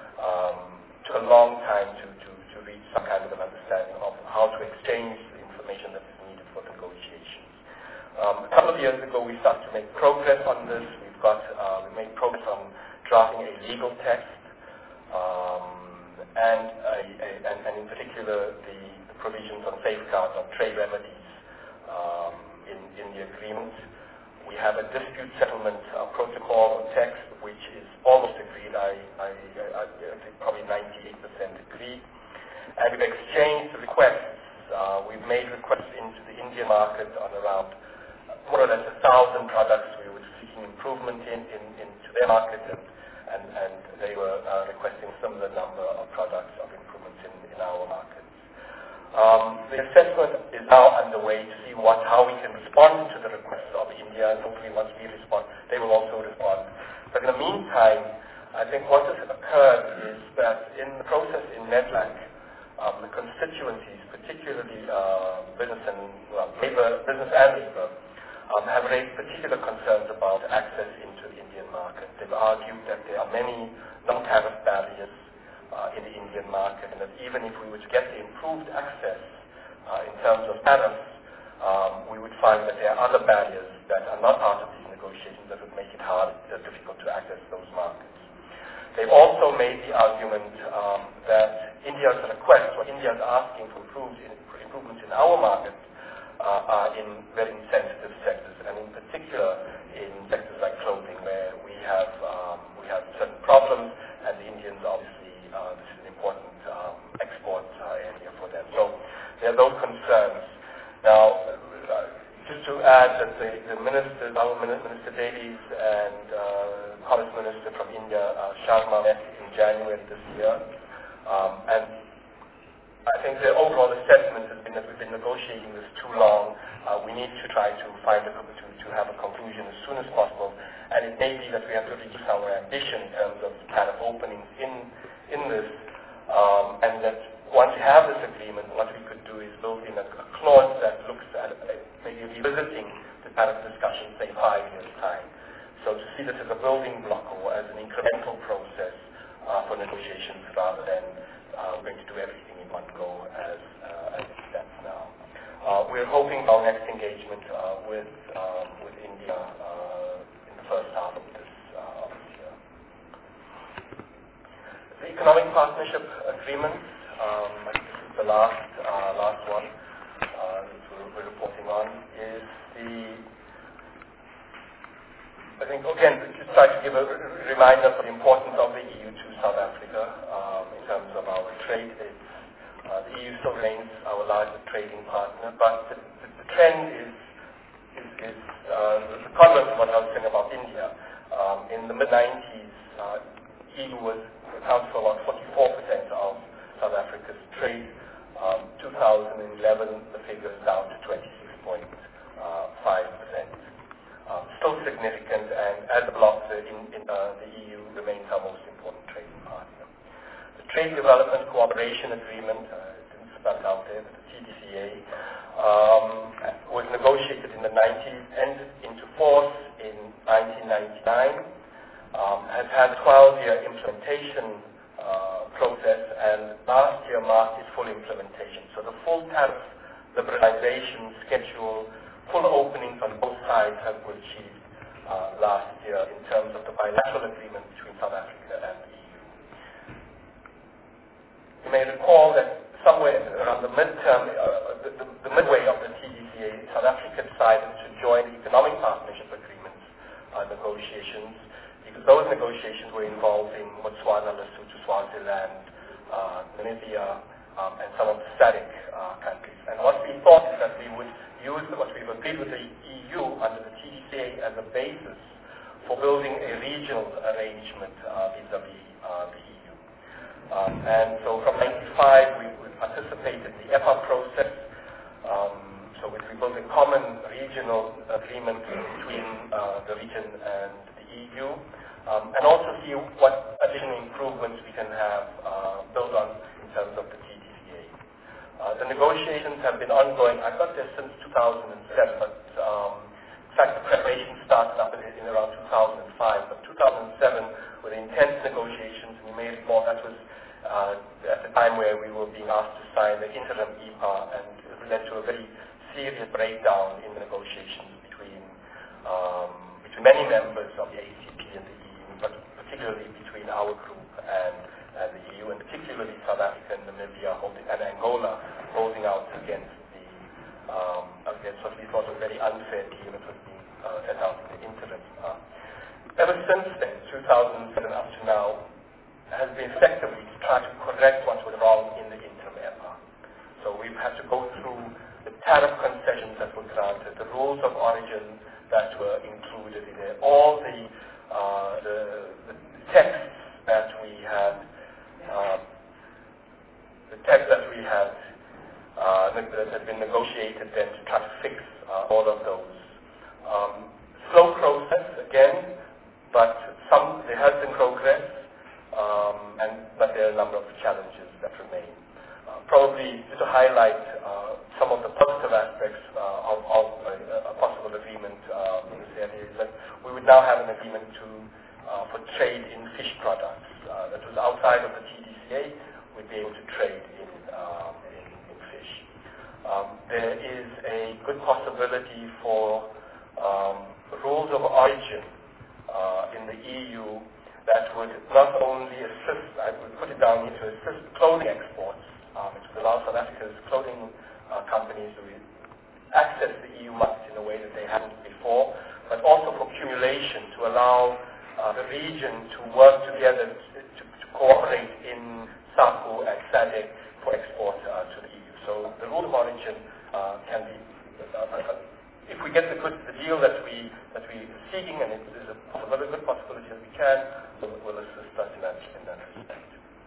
Um, took a long time to, to, to reach some kind of an understanding of how to exchange the information that is needed for negotiations. Um, a couple of years ago we started to make progress on this. We've got, uh, we made progress on drafting a legal text, um, and, a, a, and, and in particular the, the provisions on safeguards on trade remedies Um, in, in the agreement. We have a dispute settlement uh, protocol text which is almost agreed. I, I, I, I think probably ninety-eight percent agreed. And we've exchanged requests. Uh, we've made requests into the Indian market on around more or less a thousand products we were seeking improvement in, in into their market, and, and, and they were uh, requesting similar number of products of improvements in, in our market. Um, the assessment is now underway to see what, how we can respond to the requests of India, and hopefully once we respond, they will also respond. But in the meantime, I think what has occurred is that in the process in NEDLAC, um, the constituencies, particularly uh, business and well, labor, business and labor, um, have raised particular concerns about access into the Indian market. They've argued that there are many non-tariff barriers Uh, in the Indian market, and that even if we were to get the improved access uh, in terms of tariffs, um, we would find that there are other barriers that are not part of these negotiations that would make it hard, uh, difficult to access those markets. They've also made the argument um, that India's request, or India's asking for improvements in our market, uh, are in very sensitive sectors, and in particular in sectors like clothing, where we have um, we have certain problems, and the Indians obviously Uh, this is an important um, export uh, area for them. So there are those concerns. Now, uh, just to add that the, the minister, our Minister Davies and uh, Commerce Minister from India, uh, Sharma, met in January this year. Um, and I think the overall assessment has been that we've been negotiating this too long. Uh, we need to try to find a, to, to have a conclusion as soon as possible. And it may be that we have to reduce our ambition in terms of tariff openings in in this, um, and that once we have this agreement, what we could do is build in a, a clause that looks at uh, maybe revisiting the kind of discussion, say, five years' time. So to see this as a building block or as an incremental process uh, for negotiations rather than uh, going to do everything in one go as, uh, as it stands now. Uh, we're hoping our next engagement uh, with, um, with India uh, in the first half of this, uh, of this year. The Economic Partnership Agreement, um, I think this is the last, uh, last one uh, that we're, we're reporting on, is the I think, again, just try to give a reminder of the importance of the E U to South Africa um, in terms of our trade. It's, uh, the E U still remains our largest trading partner, but the, the, the trend is, is, is uh, the converse of what I was saying about India. Um, in the mid nineties, uh, E U was accounts for about forty-four percent of South Africa's trade. Um, two thousand eleven, the figure is down to twenty-six point five percent. Um, still significant, and as a bloc, the, in, in, uh, the E U remains our most important trading partner. The Trade Development Cooperation Agreement, uh, it didn't spell it out there, but the T D C A, um, was negotiated in the nineties, entered into force in nineteen ninety-nine, um, has had a twelve-year implementation uh, process, and last year marked its full implementation. So the full tariff liberalization schedule, full openings on both sides have been achieved uh, last year in terms of the bilateral agreement between South Africa and the E U. You may recall that somewhere around the midterm, uh, the, the, the midway of the T D C A, South Africa decided to join the Economic Partnership Agreements uh, negotiations, because those negotiations were involving Botswana, Lesotho, Swaziland, uh, Namibia, um, and some of the SADC uh, countries. And what we thought is that we would use what we've agreed with the E U under the T D C A as a basis for building a regional arrangement uh, vis-a-vis uh, the E U. Um, and so from ninety-five, we, we participated in the E P A process. Um, so we, we built a common regional agreement between uh, the region and the E U, um, and also see what additional improvements we can have uh, built on in terms of the T D C A. Uh, the negotiations have been ongoing. I've got this since two thousand seven, but um, in fact the preparation started up in, in around two thousand five. But two thousand seven were the intense negotiations, and you may recall that was uh, at the time where we were being asked to sign the interim E P A, and it led to a very serious breakdown in the negotiations between um, between many members of the A C P and the E U, but particularly between our group and Uh, the E U, and particularly South Africa and Namibia holding, and Angola holding out against the um, against what we thought was a very unfair deal that was being uh, set out in the interim. Uh, ever since then, two thousand seven up to now, has been effectively to try to correct what was wrong in the interim E P A. So we've had to go through the tariff concessions that were granted, the rules of origin that were included in there, all the uh, the, the texts that we had. Uh, the text that we had uh, that, that had been negotiated then to try to fix uh, all of those. Um, slow process again, but some there has been progress, um, and but there are a number of challenges that remain. Uh, probably to highlight uh, some of the positive aspects uh, of, of a, a possible agreement uh, in this area is that we would now have an agreement to uh, for trade in fish products. Uh, that was outside of the T D C A, we'd be able to trade in, um, in, in fish. Um, there is a good possibility for um, rules of origin uh, in the E U that would not only assist, I would put it down here to assist clothing exports, um, it would allow South Africa's clothing uh, companies to access the E U market in a way that they hadn't before, but also for accumulation to allow uh, the region to work together to, to, to cooperate in SACU and SADC for export uh, to the E U. So the rule of origin uh, can be, uh, uh, if we get the good the deal that we that we are seeking, and it is a possibility, good possibility that we can, will, will assist us in that in that respect.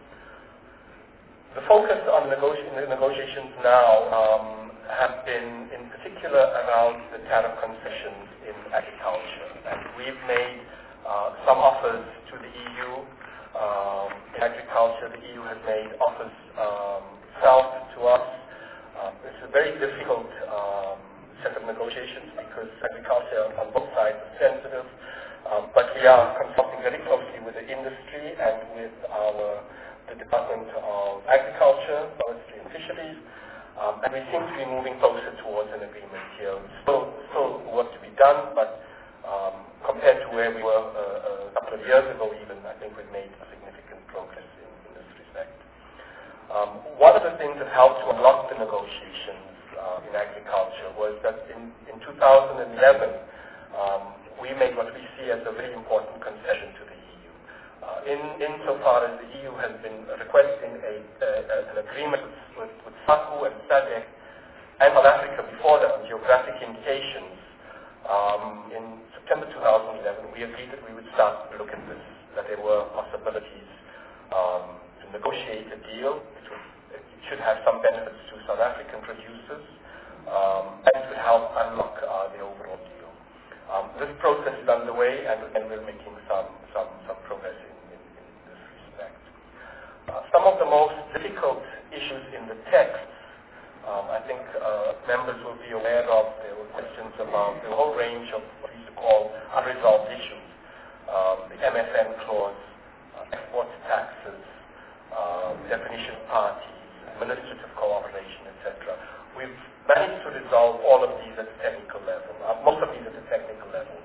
The focus on negoti- the negotiations now um, have been in particular around the tariff concessions in agriculture, and we've made uh, some offers to the E U. Um, in agriculture, the E U has made offers um, South to us. Um, it's a very difficult um, set of negotiations because agriculture on both sides is sensitive, um, but we are consulting very closely with the industry and with our the Department of Agriculture, Forestry and Fisheries, um, and we seem to be moving closer towards an agreement here. Still, still work to be done, but um, compared to where we were uh, a couple of years ago even, I think we've made significant progress in, in this respect. Um, one of the things that helped to unlock the negotiations uh, in agriculture was that in, in two thousand eleven, um, we made what we see as a very important concession to the E U. Uh, in insofar as the E U has been requesting a, a, an agreement with, with SACU and SADC and South Africa before that on geographic indications, um, in September two thousand eleven, we agreed that we would start to look at this, that there were possibilities um, to negotiate a deal. It, would, it should have some benefits to South African producers, um, and it would help unlock uh, the overall deal. Um, this process is underway, and, and we're making some, some, some progress in, in, in this respect. Uh, some of the most difficult issues in the text, um, I think uh, members will be aware of. There were questions about the whole range of what we used to call unresolved issues, um, the M F N clause, uh, export taxes, uh, definition of parties, administrative cooperation, et cetera. We've managed to resolve all of these at the technical level, uh, most of these at the technical level.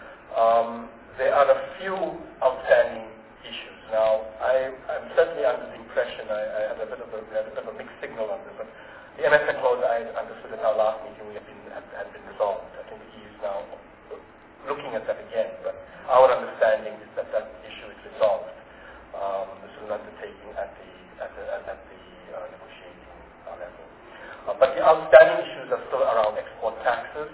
Um, there are a few outstanding issues. Now, I, I'm certainly under the impression, I, I had a bit of a, we had a bit of a mixed signal on this, but the M F N clause, I understood at our last meeting, we have been, had, had been resolved. I think the E U is now looking at that again, but our understanding is that that issue is resolved. Um, this is an undertaking at the, at the, at the uh, negotiating uh, level. Uh, but the outstanding issues are still around export taxes.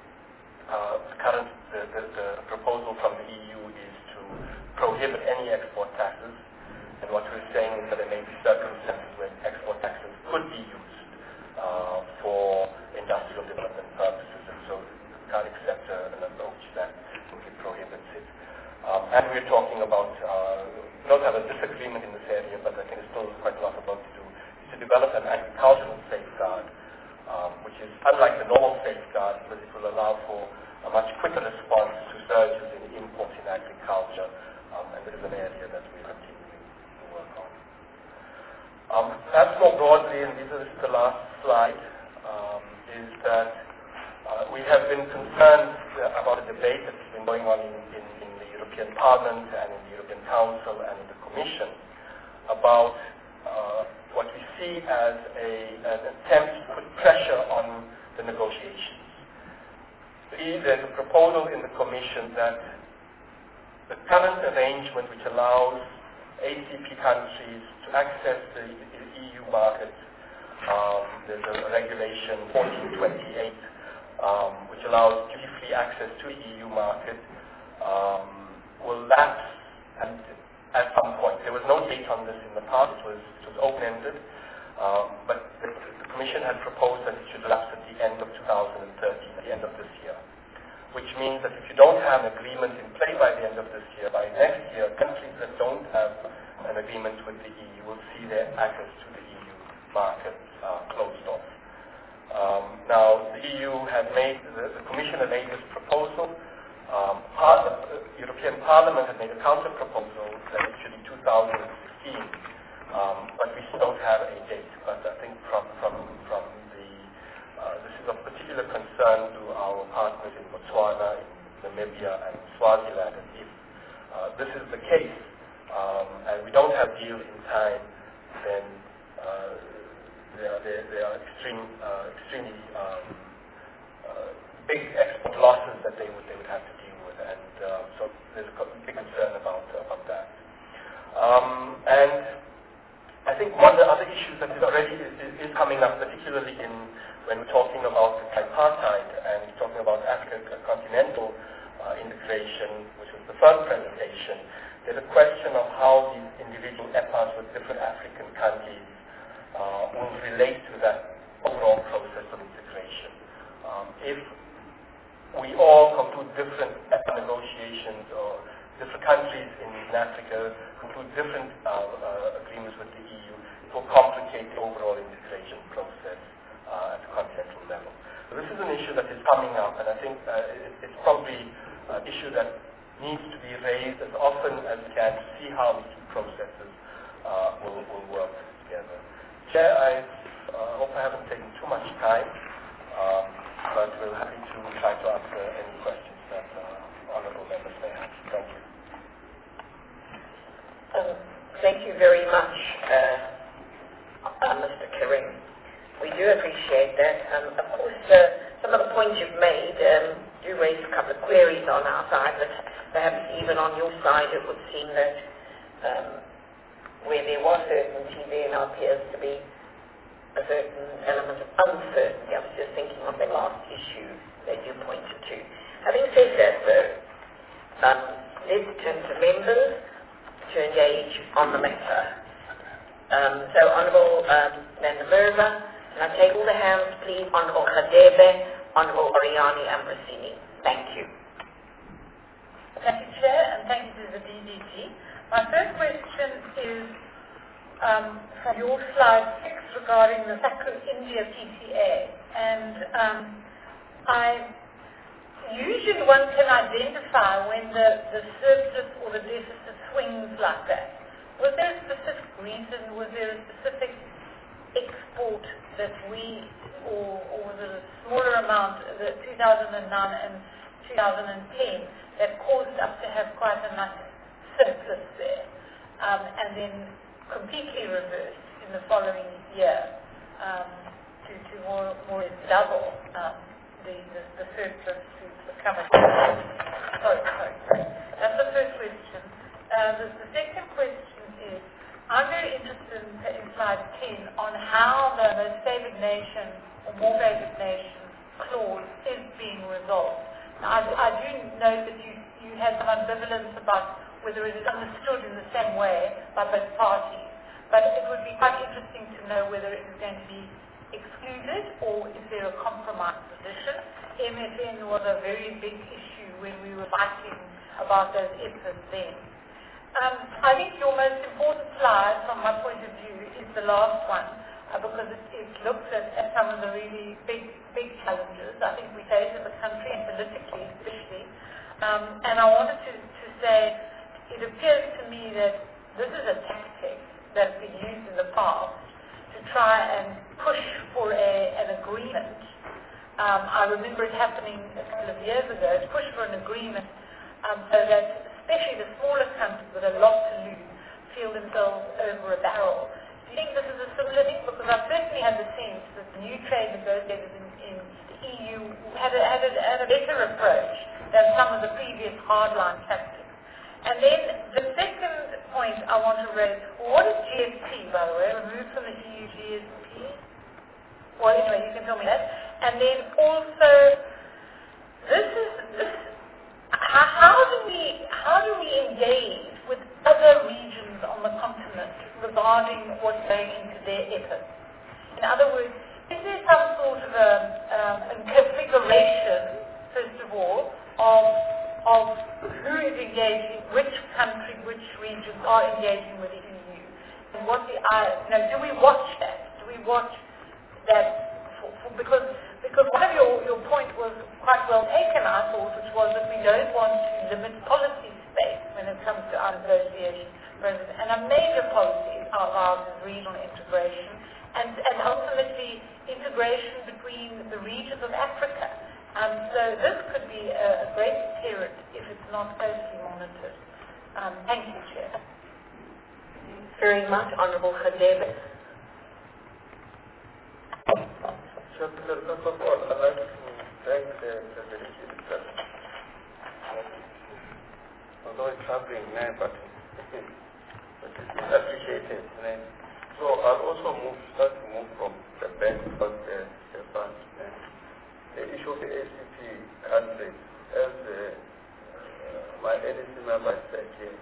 Uh, the current the, the, the proposal from the E U is to prohibit any export taxes, and what we're saying is that there may be circumstances where export taxes could be used uh, for industrial development purposes, and so we can't accept uh, an approach that simply prohibits it. Um, and we're talking about, uh, we don't have a disagreement in this area, but I think there's still quite a lot of work to do, is to develop an agricultural safeguard, um, which is unlike the normal safeguard, because it will allow for a much quicker response to surges in imports in agriculture, um, and this is an area that we're continuing to work on. Um, perhaps more broadly, and this is the last slide, um, is that uh, we have been concerned uh, about a debate that's been going on in, in, in the European Parliament and in the European Council and in the Commission about uh, what we see as a, an attempt to put pressure on the negotiations. There's a proposal in the Commission that the current arrangement, which allows A C P countries to access the, the E U market, um, there's a regulation fourteen twenty-eight, um, which allows duty-free access to the E U market, um, will lapse at, at some point. There was no date on this in the past. It was, it was open-ended, um, but the, the Commission had proposed that it should lapse at the end of two thousand thirteen, at the end of this year, which means that if you don't have an agreement in play by the end of this year, by next year, countries that don't have an agreement with the E U will see their access to the E U market uh, closed off. Um, now, the E U had made, the, the Commission had made this proposal. Um, part, the European Parliament had made a counter-proposal that it should be two thousand sixteen, um, but we still don't have a date. But I think from, from, from the, uh, this is of particular concern to our partners in Botswana, in Namibia, and Swaziland. And if uh, this is the case, um, and we don't have deals in time, then uh, there are, there, there are extreme, uh, extremely um, uh, big export losses that they would they would have to deal with, and uh, so there's a big concern about about that. Um, and I think one of the other issues that is already is, is coming up, particularly in when we're talking about tripartite and talking about African continental uh, integration, which was the first presentation. There's a question of how these individual E P As with different African countries uh, will relate to that overall process of integration. Um, if we all conclude different E P A negotiations, or different countries in Africa conclude different uh, uh, agreements with the E U, it will complicate the overall integration. coming up, and I think uh, it, it's probably an issue that needs to be raised as often as we can to see how these two processes uh, will, will work together. Chair, I uh, hope I haven't taken too much time, um, but we're happy to try to answer any questions that uh, honourable members may have. Thank you. Um, thank you very much, uh, uh, Mister Karim. We do appreciate that. Um, of course, uh, some of the points you've made um, do raise a couple of queries on our side, but perhaps even on your side it would seem that um, where there was certainty, there now appears to be a certain element of uncertainty. I was just thinking of the last issue that you pointed to. Having said that, though, um, let's turn to members to engage on the matter. Um, so, Honourable um, Nandamurva, and I take all the hands, please. Honourable Khadebe, Honourable Oriani Ambrosini. Thank you. Thank you, Chair, and thank you to the D D G. My first question is um, from your slide six regarding the Sacco-India P T A. And um, I usually one can identify when the, the surplus or the deficit swings like that. Was there a specific reason? Was there a specific export that we, or, or was it a smaller amount, the two thousand nine and two thousand ten, that caused us to have quite a nice surplus there, um, and then completely reversed in the following year um, to, to more, more than double um, the, the, the surplus to become a... Sorry, sorry, sorry. That's the first question. Uh, the, the second question is, I'm very interested in, in slide ten on how the most favored nation or more favored nation clause is being resolved. Now, I, I do know that you, you had some ambivalence about whether it is understood in the same way by both parties, but it would be quite interesting to know whether it is going to be excluded or is there a compromise position. M F N was a very big issue when we were fighting about those efforts then. Um, I think your most important slide, from my point of view, is the last one, uh, because it, it looks at, at some of the really big, big challenges I think we face as a country, and politically especially. Um, and I wanted to, to say, it appears to me that this is a tactic that's been used in the past to try and push for a, an agreement. Um, I remember it happening a couple of years ago, to push for an agreement um, so that especially the smaller countries with a lot to lose feel themselves over a barrel. Do you think this is a similar thing? Because I've certainly had the sense that the new trade negotiators in, in the E U had a, had, a, had a better approach than some of the previous hardline tactics. And then the second point I want to raise, what is G S P, by the way, removed from the E U G S P? Well, anyway, you can tell me that. And then also, this is, this How, how do we how do we engage with other regions on the continent regarding what's going into their efforts? In other words, is there some sort of a, um, a configuration, first of all, of of who is engaging, which country, which regions are engaging with the E U, and what the I you know, do we watch that? Do we watch that for, for, because Because one of your, your point was quite well taken, I thought, which was that we don't want to limit policy space when it comes to our negotiation process. And a major policy of ours is regional integration and, and ultimately integration between the regions of Africa. Um, so this could be a, a great deterrent if it's not closely monitored. Um, thank you, Chair. Very much, Honourable Khadebe. First of all, I'd like to thank the Secretary itself. Although it's troubling now, but, but it's appreciated. So I'll also move, start to move from the bank first the, the funds. The issue of the A C P countries, as uh, my N E C member said here,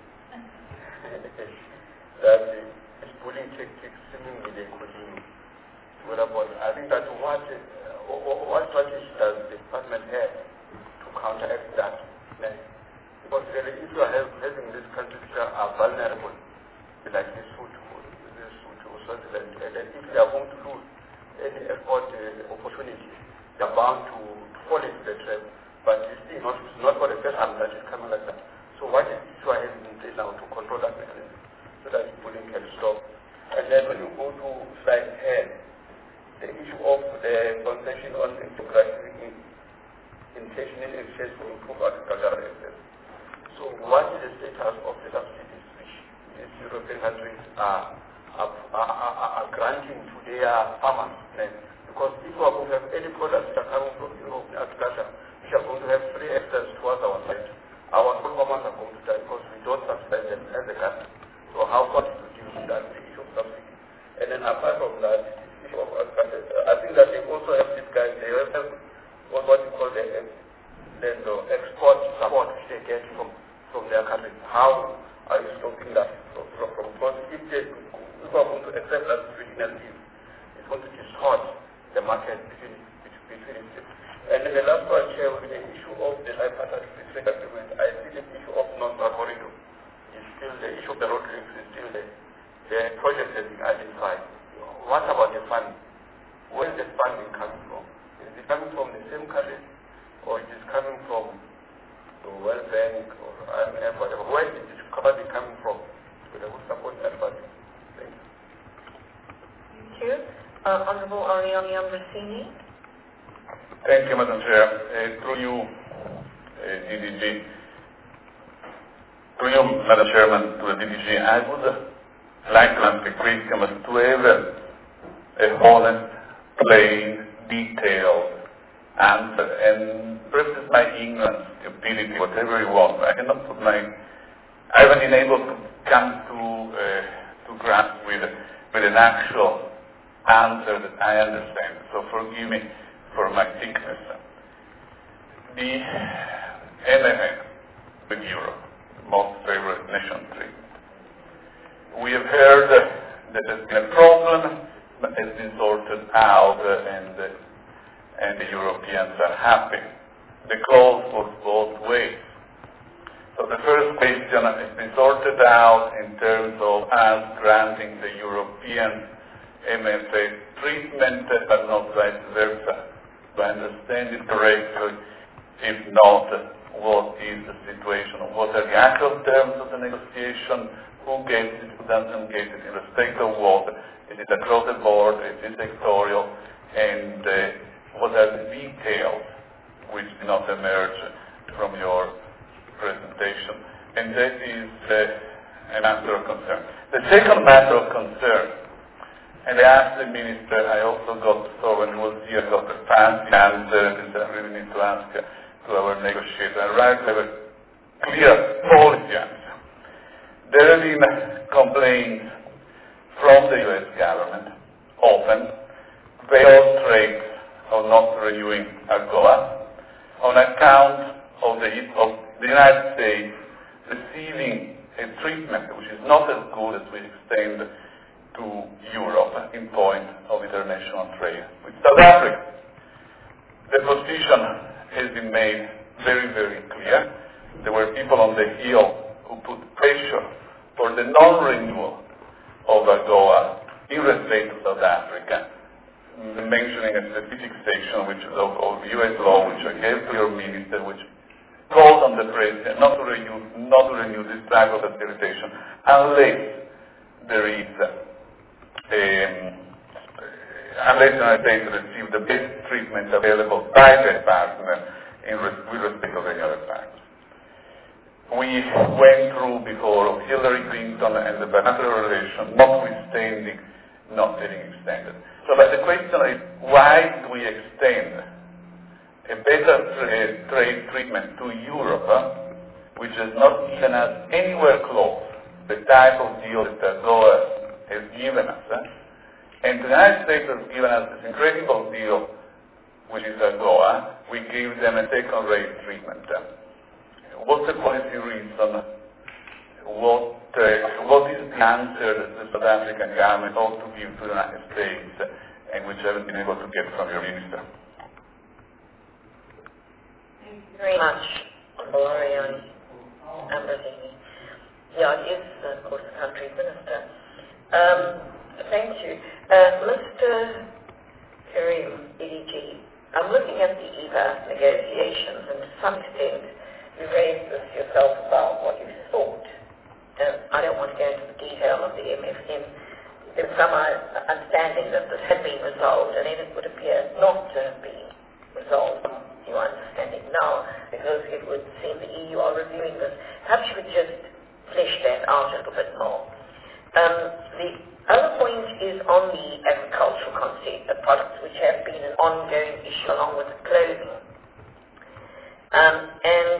that it's bullying tactics seemingly continue. About, I think that what, uh, what strategy does the department have to counteract that? Like, because the issue of having these countries which are vulnerable, like Lesotho, Lesotho, Swaziland, and if they are going to lose any export uh, opportunity, they're bound to fall into the trap. But this thing not, it's not for the first time that it's coming like that. So what is issue I have in place now to control that mechanism so that bullying can stop? And then when you go to slide ten, the issue of the concession on infographic intentional exchange to improve agricultural access. So what is the status of the subsidies which these European countries are, are, are, are, are granting to their farmers? Because if we are going to have any products that are coming from Europe in agriculture, we are going to have free access towards our site. Our farmers are going to die because we don't subsidize them as a country. So how far to deal with that, the issue of subsidy? And then apart from that, the issue of agriculture, I think that they also have this guy, they have what, what you call the, the, the export support which they get from, from their countries. How are you stopping that from, from, from because if they if we are going to accept that regional deal, it's going to distort the market between between it. And then the last one here with the issue of the bipartisan trade agreement, I see the issue of non-South corridor is still the issue of the road links is still there. The project has been identified. What about the funding? Where is the funding coming from? Is it coming from the same country or it is coming from the World Bank or I M F, whatever? Where is this funding coming from? So they will support that funding. Thank you. Thank you. Uh, Honourable Ariane Ambrosini. Thank you, Madam Chair. Uh, through you, uh, D D G, through you, Madam Chairman, to the D D G, I would like to ask a question to have a, a honest, plain, detailed answer. And perhaps it's my ignorance, stupidity, whatever you want. I cannot put my, I haven't been able to come to uh, to grasp with with an actual answer that I understand. So forgive me for my thickness. The M F N with Europe, most favored nation treatment. We have heard that there's been a problem that has been sorted out and, and the Europeans are happy. The call was both ways. So the first question has been sorted out in terms of us granting the European M F A treatment, but not vice versa. Do I understand it correctly? If not, what is the situation? What are the actual terms of the negotiation? Who gets it, who doesn't get it, in respect of what? Is it across the board? Is it sectorial? And uh, what are the details which do not emerge from your presentation? And that is uh, a matter of concern. The second matter of concern, and I asked the minister, I also got, so when he was here, I got a fancy answer, and I really need to ask uh, to our negotiator. I rather have a clear policy answer. There have been complaints from the U S government, often, failed trade of not renewing AGOA on account of the, of the United States receiving a treatment which is not as good as we extend to Europe in point of international trade with South Africa. The position has been made very, very clear. There were people on the Hill who put pressure for the non-renewal of AGOA in respect to South Africa, mentioning a specific section which is of, of U S law, which I gave to your minister, which calls on the president not to renew, not to renew this type of facilitation unless there is Um, unless the United States receive the best treatment available by their partner in res- with respect of any other partner. We went through before of Hillary Clinton and the bilateral relation, notwithstanding not getting extended. So but the question is, why do we extend a better tra- trade treatment to Europe, uh, which has not given us anywhere close the type of deal that AGOA has given us, eh? And the United States has given us this incredible deal, which is AGOA. We give them a second-rate treatment. Eh? What's the policy reason? What uh, what is the answer that the South African government ought to give to the United States, and which I haven't been able to get from your minister? Thank you very much, Ariane Ambrosini. Yeah, it is, of course, the country minister. Um, thank you. Uh, Mister Karim, D D G, I'm looking at the E V A negotiations, and to some extent, you raised this yourself about what you thought. And I don't want to go into the detail of the M F N. There was some uh, understanding that this had been resolved, and then it would appear not to have been resolved. You understand it now, because it would seem the E U are reviewing this. Perhaps you could just flesh that out a little bit more. Um, the other point is on the agricultural concept, the products which have been an ongoing issue along with the clothing. Um, and,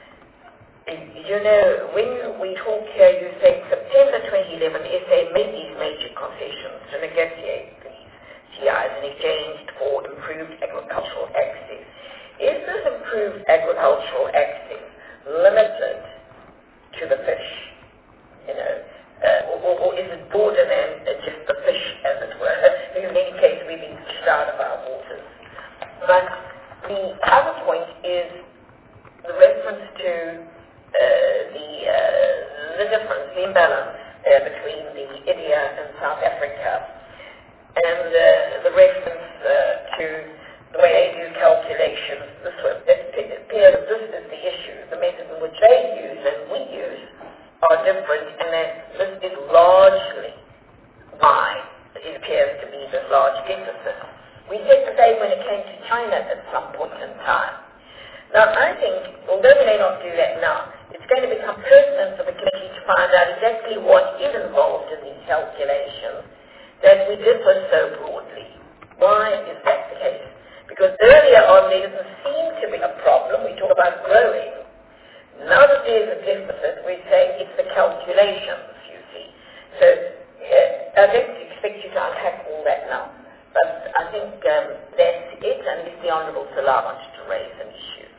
you know, when we talk here, you say September twenty eleven, S A made these major concessions to negotiate these G Is in exchange for improved agricultural access. Is this improved agricultural access limited to the fish, you know, uh, or, or is it broader than uh, just the fish, as it were? Because in any case, we've been pushed out of our waters. But the other point is the reference to uh, the uh, the difference, the imbalance uh, between the India and South Africa, and uh, the reference uh, to the way they do calculations. This was, it appears that this is the issue. The method in which they use and we use are different, and that this is largely why it appears to be this large deficit. We said the same when it came to China at some point in time. Now, I think, although we may not do that now, it's going to become pertinent for the committee to find out exactly what is involved in these calculations, that we differ so broadly. Why is that the case? Because earlier on there doesn't seem to be a problem. We talk about growing. Now that there's a deficit, we say it's the calculations, you see. So uh, I don't expect you to unpack all that now. But I think um, that's it, and if the Honourable Salah wanted to raise an issue.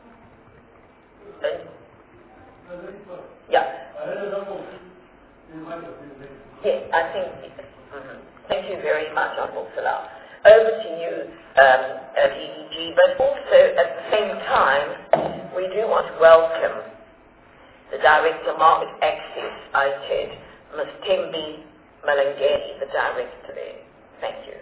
And, yeah. Yes, I think, mm-hmm. Thank you very much, Honourable Salah. Over to you, um, uh, D D G, but also at the same time, we do want to welcome the Director of Market Access, I said, Miz Tembi Malangeni, the Director there. Thank you.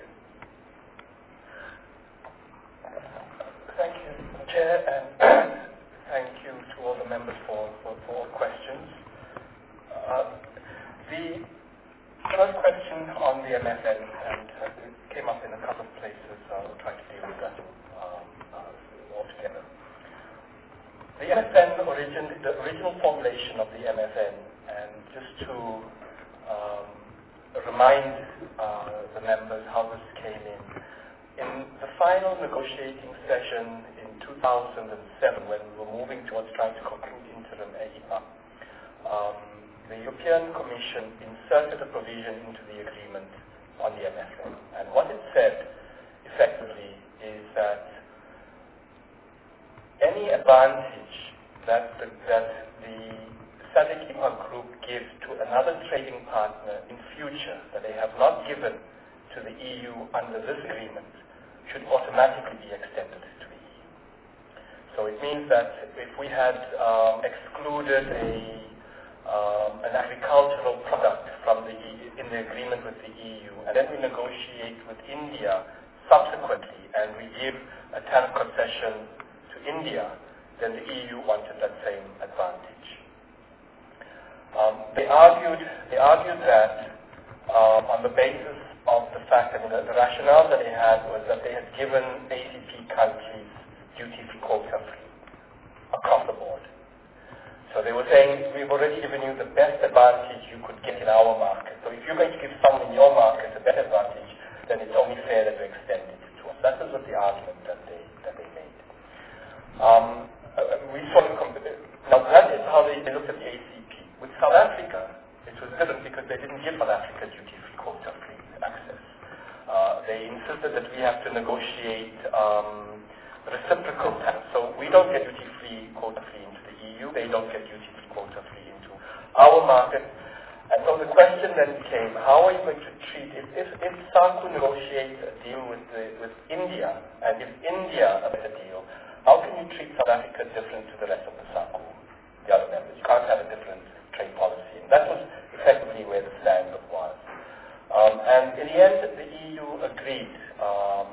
Thank you, Chair, and thank you to all the members for, for, for all questions. Uh, the first question on the M F N, and uh, it came up in a couple of places, so I'll try to deal with that um, uh, all together. The M F N, origin, the original formulation of the M F N, and just to um, remind uh, the members how this came in, in the final negotiating session in two thousand seven, when we were moving towards trying to conclude interim E I P A, um, the European Commission inserted a provision into the agreement on the M F N. And what it said, effectively, is that any advantage that the, that the S A D C I P A group gives to another trading partner in future that they have not given to the E U under this agreement should automatically be extended to the E U. So it means that if we had um, excluded a, um, an agricultural product from the E U, in the agreement with the E U, and then we negotiate with India subsequently, and we give a tariff concession to India, then the E U wanted that same advantage. Um, they argued, they argued that um, on the basis of the fact that the, the rationale that they had was that they had given A C P countries duty-free quota-free across the board. So they were saying, we've already given you the best advantage you could get in our market. So if you're going to give someone in your market a better advantage, then it's only fair that we extend it to us. That was the argument that they that they made. Um, we sort of now that is how they, they looked at the A C P. With South Africa, it was different because they didn't give South Africa duty-free quota-free access. Uh, they insisted that we have to negotiate um, reciprocal tax. So we don't get duty-free quota-free into the E U. They don't get duty-free quota-free into our market. And so the question then became, how are you going to treat, if, if, if SACU negotiates a deal with, the, with India, and gives India a better deal, how can you treat South Africa different to the rest of the SACU, the other members? You can't have a different trade policy. And that was effectively where the stand was. Um, and in the end, the E U agreed um,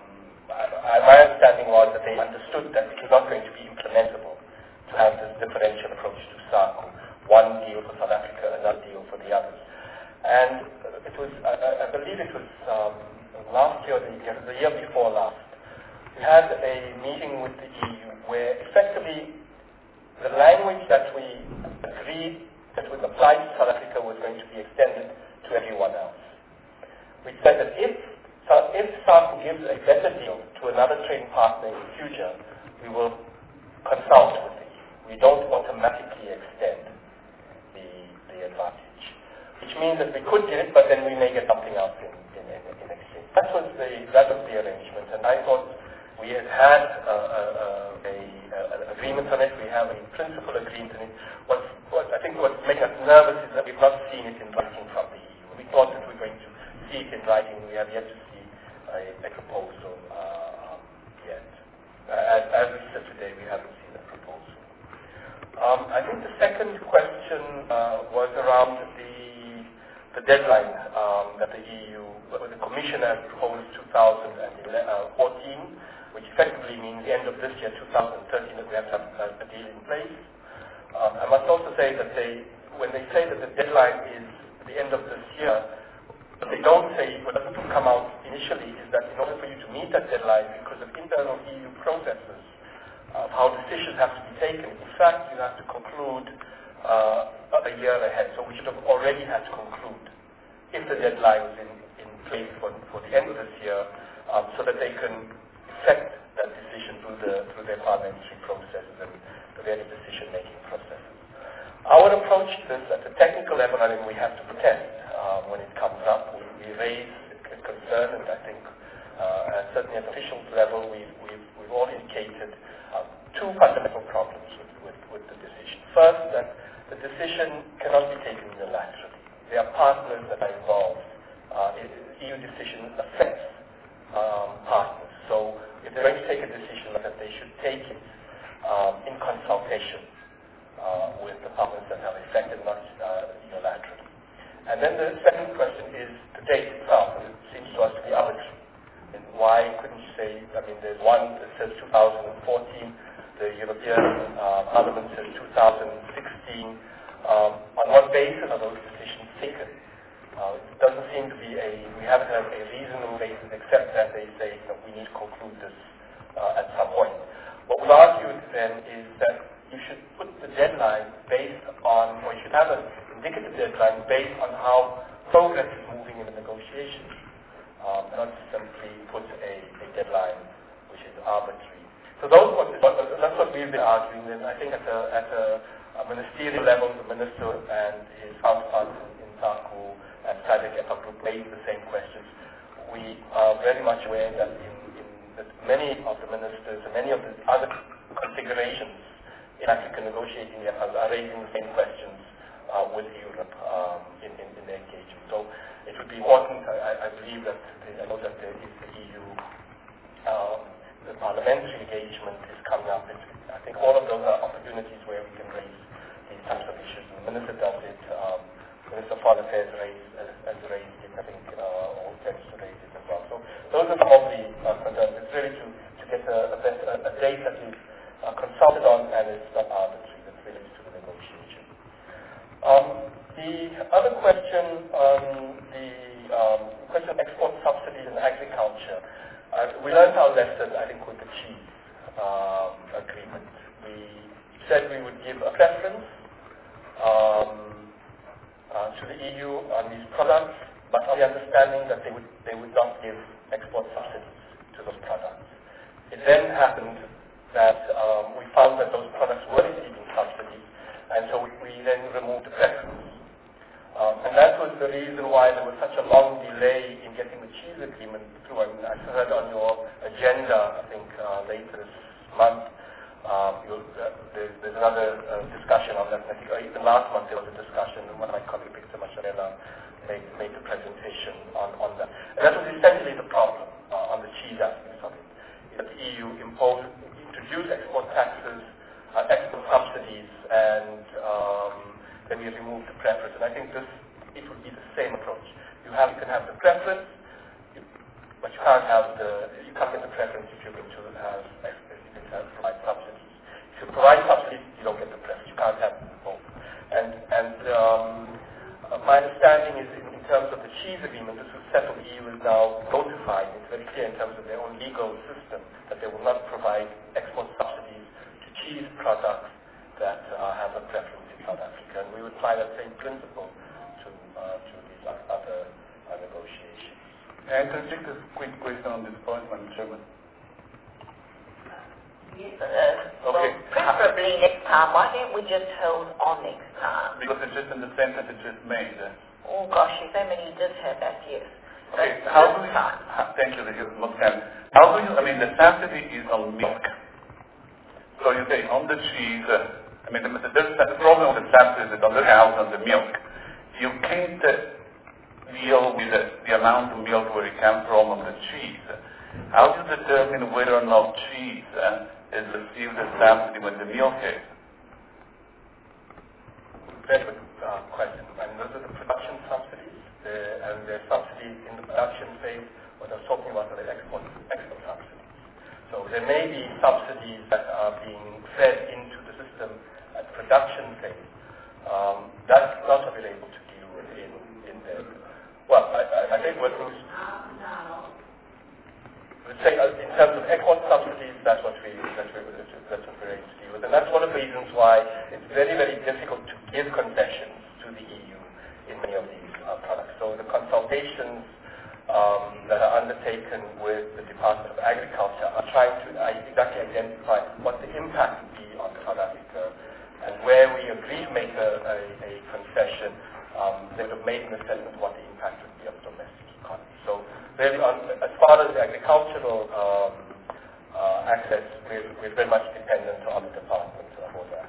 I, my understanding was that they understood that it was not going to be implementable to have this differential approach to SACU, one deal for South Africa, another deal for the others. And it was, I, I believe it was um, last year, the year, the year before last, we had a meeting with the E U where effectively the language that we agreed that was applied to South Africa was going to be extended to everyone else. We said that if, if SACU gives a better deal to another trading partner in the future, we will consult with the E U. We don't automatically extend the, the advantage, which means that we could get it, but then we may get something else in, in, in, in exchange. That was the, that was the arrangement, and I thought we had had uh, uh, a, a, an agreement on it. We have a principal agreement on it. What, what I think what's making us nervous is that we've not seen it in writing from the E U. We thought that we were going to see it in writing. We have yet to see a, a proposal uh, yet. Uh, as, as we said today, we haven't seen a proposal. Um, I think the second question uh, was around the, the deadline um, that the E U, the Commission has proposed two thousand fourteen, which effectively means the end of this year, two thousand thirteen, that we have to have a deal in place. Um, I must also say that they, when they say that the deadline is the end of this year, what they don't say, what doesn't come out initially, is that in order for you to meet that deadline, because of internal E U processes, of how decisions have to be taken, in fact, you have to conclude uh, a year ahead. So we should have already had to conclude if the deadline was in, in place for, for the end of this year, um, so that they can effect that decision through, the, through their parliamentary processes and the various decision-making processes. Our approach to this at the technical level, I mean, we have to protest uh, when it comes up. We, we raise a concern, and I think, uh, and certainly at the official level, we've, we've, we've all indicated uh, two fundamental problems with, with, with the decision. First, that the decision cannot be taken unilaterally. There are partners that are involved. Uh, E U decision affects um, partners. So if they're going to take a decision, that they should take it um, in consultation uh, with the partners that have affected, not uh, unilaterally. And then the second question is the date itself. It seems to us to be arbitrary. And why couldn't you say, I mean, there's one that says two thousand fourteen, the European uh, Parliament says two thousand sixteen. Um, on what basis are those decisions taken? Uh, it doesn't seem to be a, we haven't had a reasonable basis except that they say that we need to conclude this uh, at some point. What we've argued then is that you should put the deadline based on, or you should have an indicative deadline based on how progress is moving in the negotiations, um, and not simply put a, a deadline which is arbitrary. So those what, that's what we've been arguing, and I think at a, at a, a ministerial level, the minister and his counterparts in SACU and SADC E P A group raised the same questions. We are very much aware that in, in that many of the ministers and many of the other configurations in Africa negotiating the E P As are raising the same questions uh, with Europe um, in, in, in their engagement. So it would be important, I, I believe that, the, I know that there is the E U, um, the parliamentary engagement is coming up. It's, I think all of those are opportunities where we can raise these types of issues. The minister does it. Um, Minister of Foreign Affairs raised, has, has raised it, I think, uh, or tends to raise it as well. So those are some of the uh, concerns. It's really to, to get a, a, better, a, a date that is uh, consulted on and is not arbitrary, that relates to the negotiation. Um, the other question on the um, question of export subsidies in agriculture, uh, we learned our lesson, I think, with the cheese um, agreement. We said we would give a preference um, Uh, to the E U on these products, but on the understanding that they would they would not give export subsidies to those products. It then happened that um, we found that those products were receiving subsidies, and so we, we then removed the preference. Um, and that was the reason why there was such a long delay in getting the cheese agreement through. And I heard on your agenda, I think uh, later this month, Um, uh, there's, there's another uh, discussion on that. I think uh, even last month there was a discussion, and one of my colleagues, Victor Macharella, made, made the presentation on, on that. And that was essentially the problem uh, on the cheese aspects of it. That the E U imposed, introduced export taxes, uh, export subsidies, and um, then we removed the preference. And I think this, it would be the same approach. You have, you can have the preference, you, but you can't have the, you can't get the preference if you're going to have, if you can have, provide subsidies. If you provide subsidies, you don't get the preference. You can't have both. And, and um, uh, my understanding is in, in terms of the cheese agreement, this was settled. The E U is now notified. It's very clear in terms of their own legal system that they will not provide export subsidies to cheese products that uh, have a preference in South Africa. And we would apply that same principle to, uh, to these other uh, negotiations. And to take a quick question on this point, Madam Chairman. Yes, uh, Okay. Well, preferably next time. Why don't we just hold on next time? Because it's just in the sentence it just made. Uh, Oh gosh, you so many did have that, yes. Okay, But how this do you, time. ha- thank you, this is most kind. How do you, I mean, the subsidy is on milk. So you say on the cheese, uh, I mean, the, the, the problem with the subsidy is on the house, on the milk. You can't uh, deal with the, the amount of milk where it comes from on the cheese. How do you determine whether or not cheese uh, is received the subsidy when the milk is? Very good uh, question. And those are the production subsidies, the, and the subsidies in the production phase. What I was talking about are the export, export subsidies. So there may be subsidies that are being fed into the system at production phase. Um, that's not what we're able to deal with in, in the, well, I, I, I think what Bruce would say, uh, in terms of export subsidies, that's what we, that's, we, that's what we're able to deal with. And that's one of the reasons why it's very, very difficult to give concessions to the E U in many of these uh, products. So the consultations um, that are undertaken with the Department of Agriculture are trying to exactly identify what the impact would be on South Africa, and where we agree to make a, a, a concession, um, they would have made an assessment of what the impact would be on the domestic economy. So really, on, as far as the agricultural um, uh, access, we're, we're very much dependent on the department for that.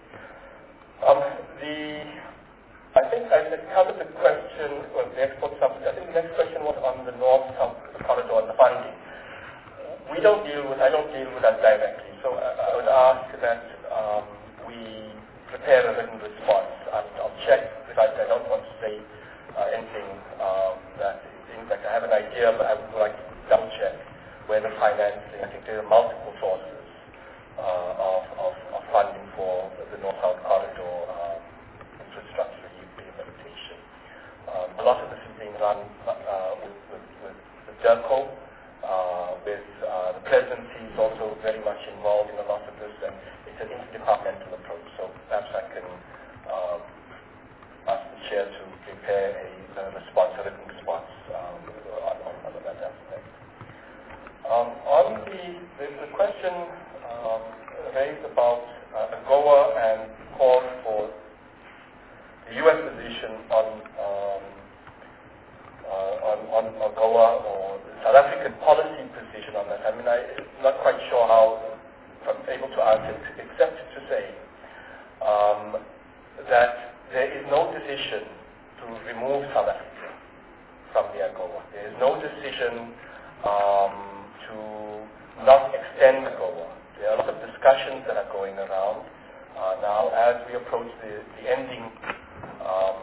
Um, the I think I covered the question on the export subsidy. I think the next question was on the north-south corridor and the funding. We don't deal with, I don't deal with that directly. So I, I would ask that um, we prepare a written response. And I'll check, because I don't want to say uh, anything um, that is incorrect. I have an idea, but I would like to double check where the financing, I think there are multiple sources uh, of, of, of funding for the north-south corridor um, infrastructure rehabilitation. Um, a lot of this is being run uh, with, with, with, with DIRCO, uh, with uh, the presidency is also very much involved in a lot of this, and it's an interdepartmental approach. So perhaps I can um, ask the chair to prepare a, a response, a written response um, on, on, on that aspect. Um, on the, the, the question um, raised about uh, AGOA and calls for the U S position on, um, uh, on, on AGOA or the South African policy position on that. I mean, I'm not quite sure how I'm able to answer it, except to say um, that there is no decision to remove South Africa from the AGOA. There is no decision um, to not extend AGOA. There are a lot of discussions that are going around uh, now as we approach the, the ending um,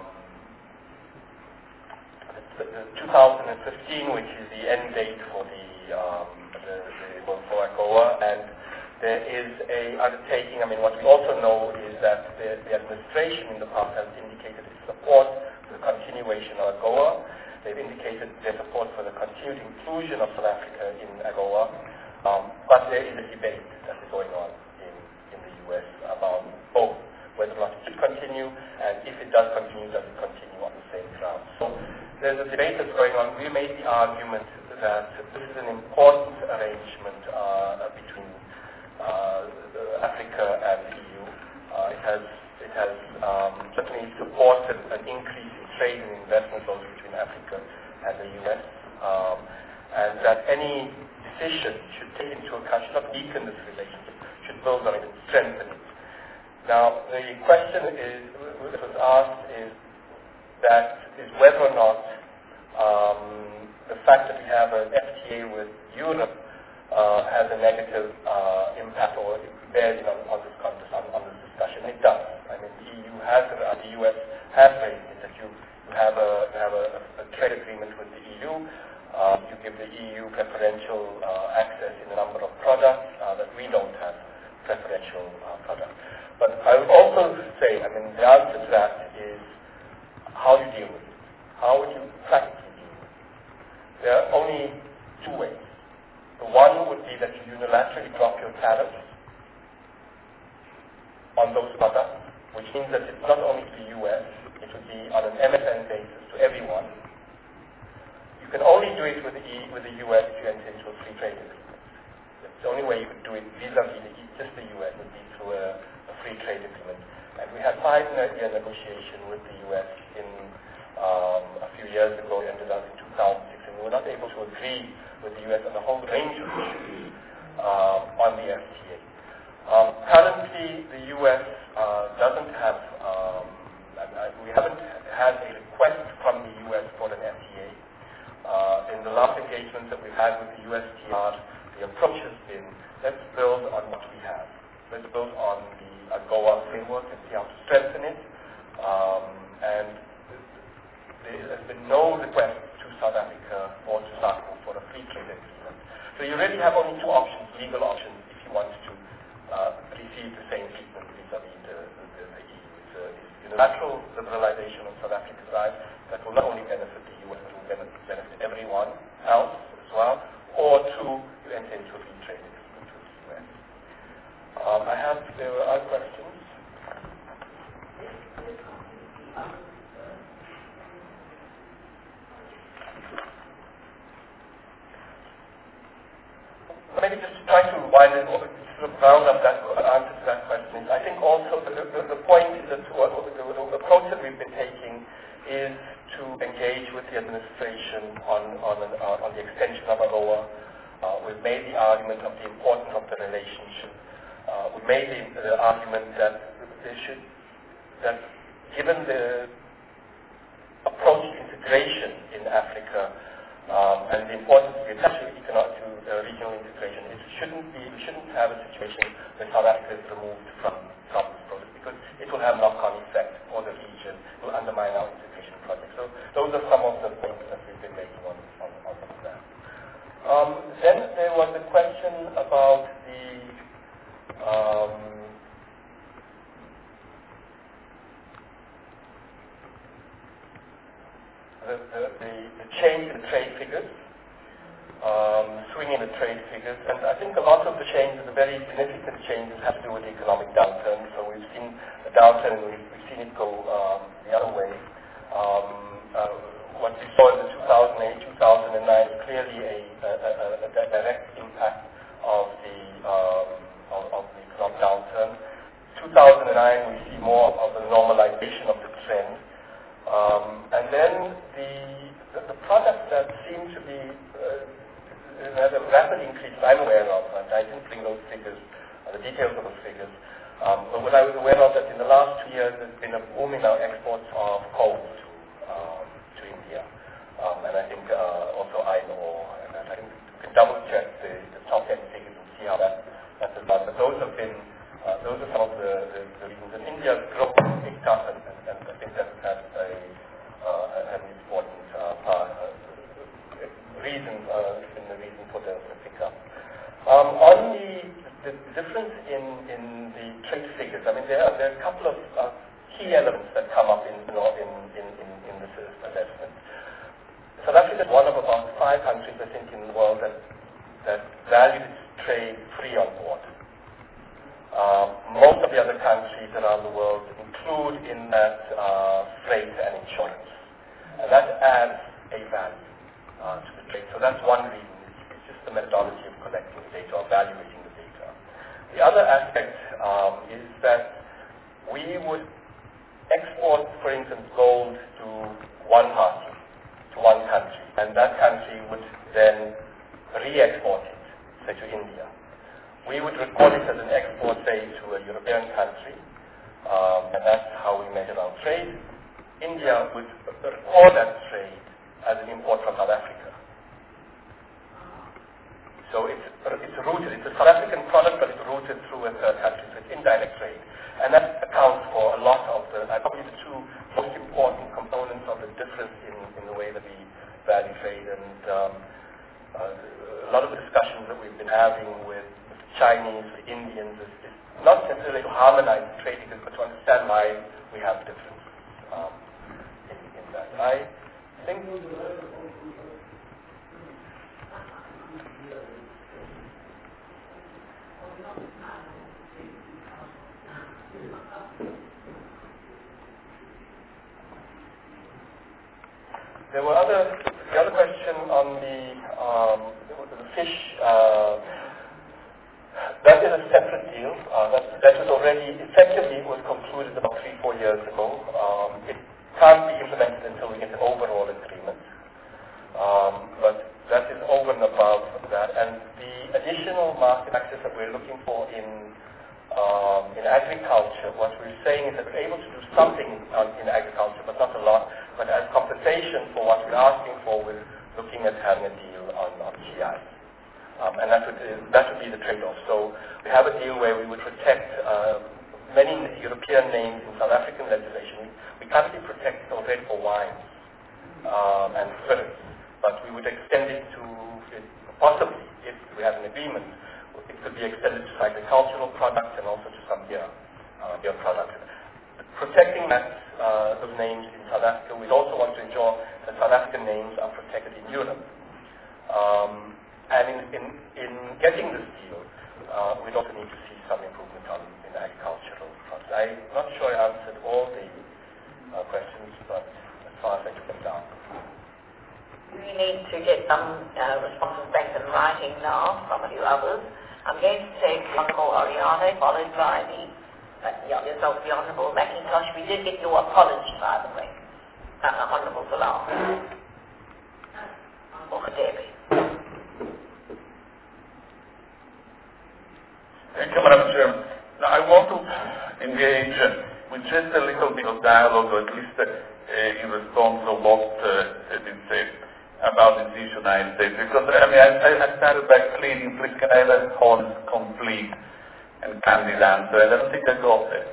the, the two thousand fifteen, which is the end date for the, um, the, the for AGOA, and there is a undertaking. I mean, what we also know is that the, the administration in the past has indicated its support for the continuation of AGOA. They've indicated their support for the continued inclusion of South Africa in AGOA, um, but there is a debate that is going on in, in the U S about both, whether or not it should continue, and if it does continue, does it continue on the same ground. So there's a debate that's going on. We made the argument that this is an important arrangement uh, between uh, Africa and the E U. Uh, it has, it has um, certainly supported an increase in trade and investment both between Africa and the U S, um, and that any decision should take into account, should not weaken this relationship, should build on it and strengthen it. Now, the question is, that was asked is that is whether or not um, the fact that we have an F T A with Europe uh, has a negative uh, impact or bearing on, on this contest, on, on this discussion. It does. I mean, the E U has, uh, the U S has raised it that you, you have, a, you have a, a trade agreement with the E U. Uh, you give the E U preferential uh, access in a number of products uh, that we don't have preferential uh, products. But I would also say, I mean, the answer to that is how you deal with it. How would you practically deal with it? There are only two ways. The one would be that you unilaterally drop your tariffs on those products, which means that it's not only to the U S, it would be on an M F N basis to everyone. You can only do it with the, e, with the U S if you enter into a free trade agreement. That's the only way you could do it vis-a-vis the, just the U S would be through a, a free trade agreement. And we had five-year negotiation with the U S in um, a few years ago. It ended up in two thousand six, and we were not able to agree with the U S on a whole range of issues uh, on the F T A. Um, currently, the U S uh, doesn't have, um, uh, we haven't had a request from the U S for an F T A. Uh, in the last engagements that we've had with the U S T R, the approach has been, let's build on what we have. Let's build on the AGOA framework and see how to strengthen it. Um, and there has been no request to South Africa or to SACO for a free trade agreement. So you really have only two options, legal options, if you want to uh, receive the same treatment vis-a-vis the, the, the, the E U. It's, a, it's unilateral liberalization on South Africa's side that will not only benefit the U S, but will benefit, benefit everyone else as well, or two, you enter into a free trade agreement with the U S. Um, I have, there were other questions. Maybe just to try to wind it, sort of round up that answer to that question. I think also the, the, the point is that what, the, the approach that we've been taking is to engage with the administration on on, an, uh, on the extension of AGOA. Uh, we've made the argument of the importance of the relationship. Uh, we made the, the argument that they should, that given the approach to integration in Africa, Um, and the importance of attaching economic to uh, regional integration, it shouldn't be, we shouldn't have a situation where South Africa is removed from, from this process, because it will have knock-on effect for the region, it will undermine our integration project. So those are some of the points that we've been making on, on, on that. Um, then there was a question about the um, The, the, the, the change in the trade figures, um, swing in the trade figures, and I think a lot of the changes, the very significant changes, have to do with the economic downturn. So we've seen a downturn, and we've, we've seen it go um, the other way. Um, uh, what we saw in the two thousand eight, two thousand nine is clearly a, a, a, a direct impact of the um, of, of the economic downturn. two thousand nine, we see more of a normalization of the trend. Um, and then the, the, the products that seem to be uh, had a rapid increase I'm aware of, and I didn't bring those figures, uh, the details of those figures, um, but what I was aware of that in the last two years there's been a boom in our exports of coal to, um, to India, um, and I think uh, also iron ore, and I think you can double check the, the top ten figures and see how that, that's about, but those have been Uh, those are some of the, the, the reasons. And India's growth picked up, and, and, and I think that has a, uh, an important uh, part, uh, reason, uh, in the reason for the, the pickup. Um, on the, the difference in, in the trade figures, I mean, there are, there are a couple of uh, key elements that come up in, you know, in, in, in, in this assessment. South Africa is one of about five countries, I think, in the world that, that valued its trade free on board. Uh, most of the other countries around the world include in that uh, freight and insurance. And that adds a value uh, to the trade. So that's one reason. It's just the methodology of collecting the data or evaluating the data. The other aspect um, is that we would export, for instance, gold to one party, to one country. And that country would then re-export it, say to India. We would record it as an export, say, to a European country, um, and that's how we measure our trade. India would record that trade as an import from South Africa. So it's, it's rooted, it's a South African product, but it's rooted through a third country, so it's indirect trade. And that accounts for a lot of the, uh, probably the two most important components of the difference in, in the way that we value trade. And um, Uh, a lot of the discussions that we've been having with the Chinese, the Indians, is, is not necessarily to harmonize the trade because, but to understand why we have differences um, in, in that. I think there were other, the other question on the, um, the fish, uh, that is a separate deal. Uh, that, that was already, effectively was concluded about three, four years ago. Um, it can't be implemented until we get an overall agreement. Um, but that is over and above that. And the additional market access that we're looking for in Um, in agriculture, what we're saying is that we're able to do something on, in agriculture, but not a lot. But as compensation for what we're asking for, we're looking at having a deal on, on G I. Um, and that would, uh, that would be the trade-off. So we have a deal where we would protect uh, many European names in South African legislation. We, we currently protect already for wines um, and spirits, but we would extend it to, it, possibly, if we have an agreement, it could be extended to agricultural products and also to some beer, uh, beer products. Protecting that, uh, those names in South Africa, we'd also want to ensure that South African names are protected in Europe. Um, and in, in, in getting this deal, uh, we'd also need to see some improvement on in agricultural fronts. I'm not sure I answered all the uh, questions, but as far as I took them down. We need to get some uh, responses back in writing now from a few others. I'm going to take the Honourable Oriana, followed by the, uh, yeah, yourself, the Honourable McIntosh. We did get your apology, by the way, uh, Honourable Bilal. Or Debbie. Thank you, Madam Chairman. Now, I want to engage uh, with just a little bit of dialogue, or at least uh, in response to what uh, has been said about this issue in the United States, because I mean, I, I started by pleading, please can I have a honest, complete, and candid answer, and I don't think I got it.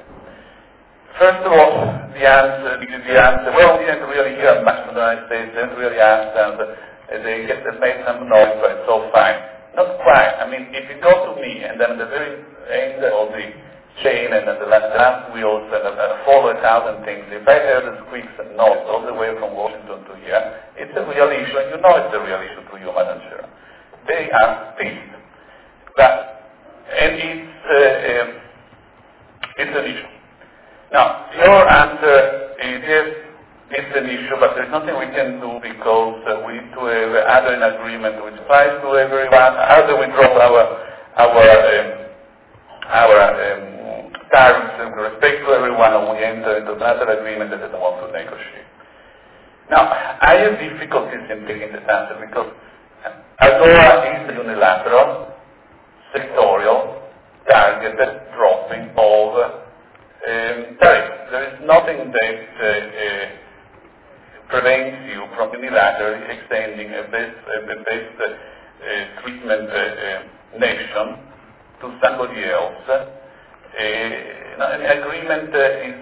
First of all, the answer, the answer, well, we didn't really hear much from the United States, they didn't really ask them, uh, they get they made some noise, but it's all fine. Not quite. I mean, if you go to me, and then the very end of the chain, and then the last, the last wheels, and uh, follow a thousand things, if I hear the squeaks and noise all the way from Washington to here, it's a real issue, and you know it's a real issue to you, Madam Chair. They are pissed. But, and it's, uh, um, it's an issue. Now, your answer is yes, it's an issue, but there's nothing we can do because uh, we need to have either an agreement which applies to everyone, either we drop our, our, um, our um, tariffs with respect to everyone, and we enter into another agreement that doesn't want to negotiate. Now, I have difficulties in taking this answer because AGOA is a unilateral, sectorial, targeted dropping of um, tariffs. There is nothing that uh, uh, prevents you from unilaterally extending a best, a best uh, uh, treatment uh, uh, nation to somebody else. Uh, an agreement uh, is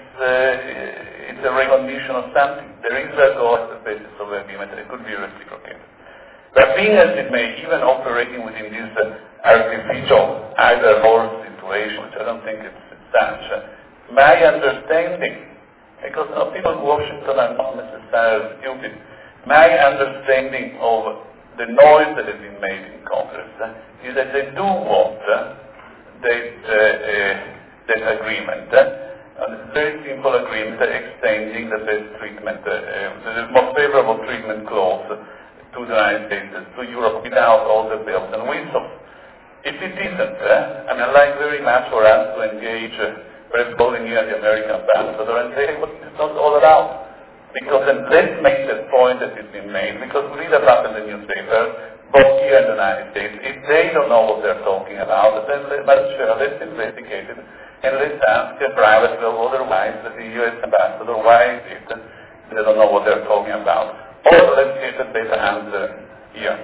uh, it's a recognition of something. There is a goal at the basis of the agreement, and it could be reciprocated. But being as it may, even operating within this uh, artificial either-or situation, which I don't think it's, it's such, uh, my understanding, because some people in Washington are not necessarily stupid, my understanding of the noise that has been made in Congress uh, is that they do want uh, that uh, uh, that agreement, uh, a very simple agreement uh, extending the best treatment, uh, uh, the most favorable treatment clause to the United States, to Europe, without all the bells and whistles. If it isn't, uh, I mean, I'd like very much for us to engage, uh, perhaps calling here the American ambassador and say, hey, what is not all about? Because then let's make the point that has been made, because we read about in the newspaper, both here in the United States, if they don't know what they're talking about, then let's, let's investigate it. And let's ask a private or otherwise the U S ambassador why is it they don't know what they're talking about. Or let's get a better answer here.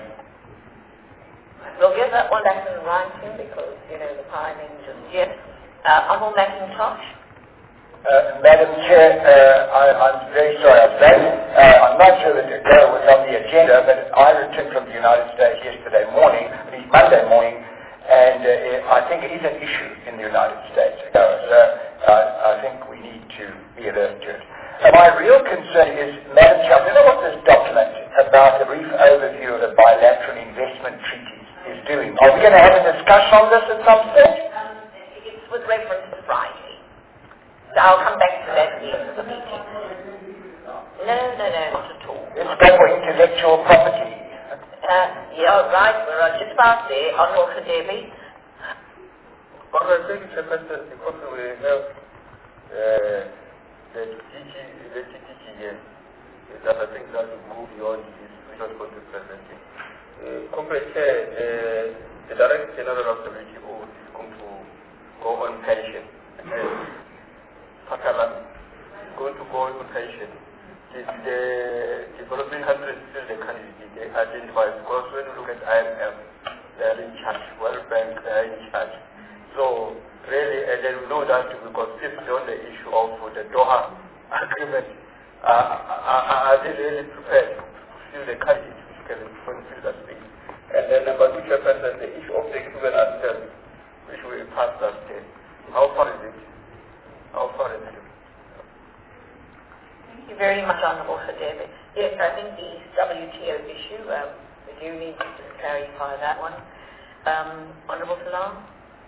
We'll get that one back in writing because, you know, the timing just yet. Uh, Honourable McIntosh. Uh, Madam Chair, uh, I, I'm very sorry. I'm late. Uh, I'm I'm not sure that AGOA was on the agenda, but I returned from the United States yesterday morning, Monday morning, and uh, I think it is an issue in the United States. AGOA. So uh, I think we need to be alert to it. And my real concern is, Madam Chair, I don't know what this document about the brief overview of the bilateral investment treaties is doing. Are we going to have a discussion on this at some stage? Um, it's with reference to Friday. So I'll come back to that at the end of the meeting. No, no, no, not at all. It's about for intellectual property. Uh, yeah, right, we're uh, just about there. Honourable Khadebi. But I think it's a question because we have uh, the G G, the G T G here, that I think that will move beyond this which was going to present it. Uh, Comrade Chair, uh, the Director General of the W T O is going to go on pension. Pakistan is going to go on pension. Is the developing countries still the countries they identify? Because when you look at I M F, they are in charge. World Bank, they are in charge. So really, and then we know that because this is on the issue of the Doha agreement. Uh, are, are they really prepared to fulfill the countries which can fulfill that thing? And then number two, Chairperson, the issue of the equivalent terms, which we passed that day. How far is it? How far is it? Thank you very much, Honourable Khadebi. Yes, I think the W T O issue, um, we do need to just clarify that one. Um, Honourable Salam?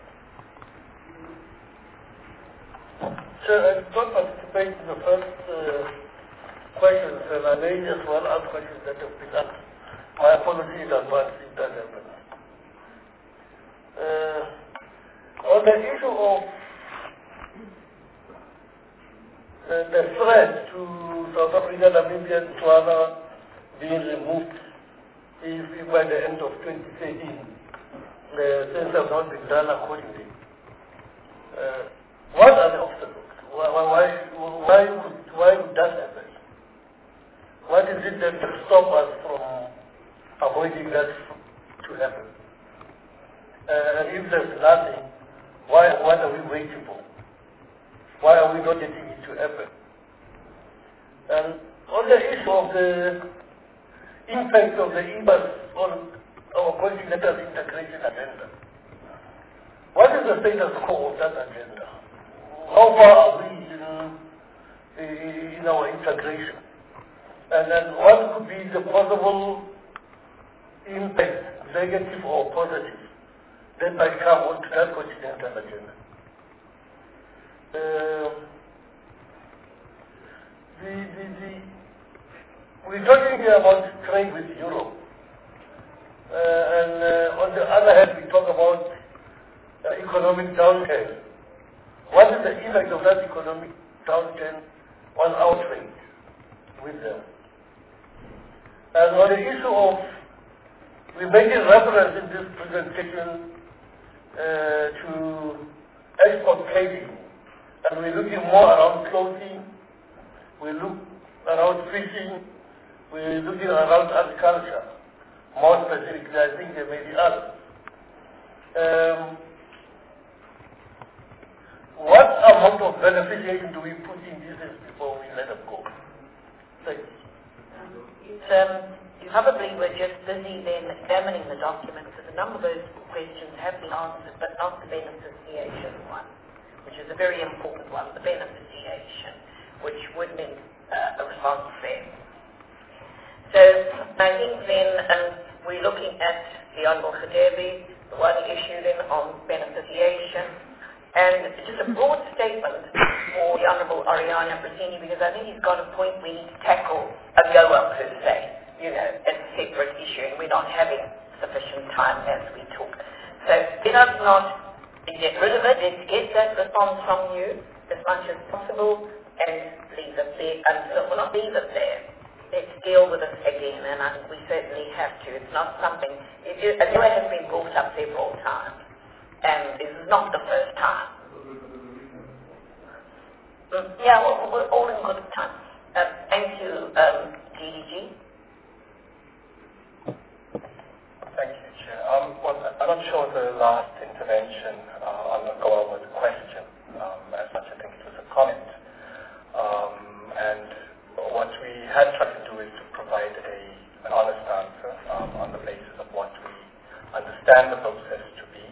Sir, I did not participate in the first uh, questions, and I may as well ask questions that have been asked. My apologies in advance if that happens. Uh, on the issue of uh, the threat to South Africa, Namibia, and Botswana being removed if, if by the end of twenty thirteen, uh, things have not been done accordingly. Uh, what are the obstacles? Why, why, why, would, why would that happen? What is it that will stop us from avoiding that to happen? Uh, and if there's nothing, why, what are we waiting for? Why are we not getting it to happen? And on the issue of the impact of the E B A S on our continental integration agenda, what is the status quo of that agenda? How far are we in, in our integration? And then what could be the possible impact, negative or positive, that might come onto that continental agenda? Uh, the, the, the, we're talking here about trade with Europe. Uh, and uh, on the other hand, we talk about uh, economic downturn. What is the impact of that economic downturn on our trade with them? And on the issue of, we're making reference in this presentation uh, to export trading, and we're looking more around clothing, we look around fishing, we're looking around agriculture. More specifically, I think there may be others. Um, what amount of beneficiation do we put in this before we let them go? Thank you. It's, um, you probably were just busy then examining the documents, because a number of those questions have been answered, but not the beneficiation one, which is a very important one, the beneficiation, which would need uh, a response there. So I think then um, we're looking at the Honourable Khadebi, the one issue then on beneficiation, and just a broad statement for the Honourable Oriana Brasini, because I think he's got a point we need to tackle AGOA per se, you know, as a separate issue, and we're not having sufficient time as we talk. So let us not get rid of it, let's get that response from you as much as possible and leave it there, and well, not leave it there. Let's deal with it again, and I think we certainly have to. It's not something, it, AGOA has been brought up several times, and this is not the first time. Mm, yeah, well, we're all in good time. Uh, thank you, um, G D G. Thank you, Chair. Um, well, I'm not sure the last intervention uh, on AGOA was a question. Um, as much, I think it was a comment. Um, and what we had tried to do is to understand the process to be,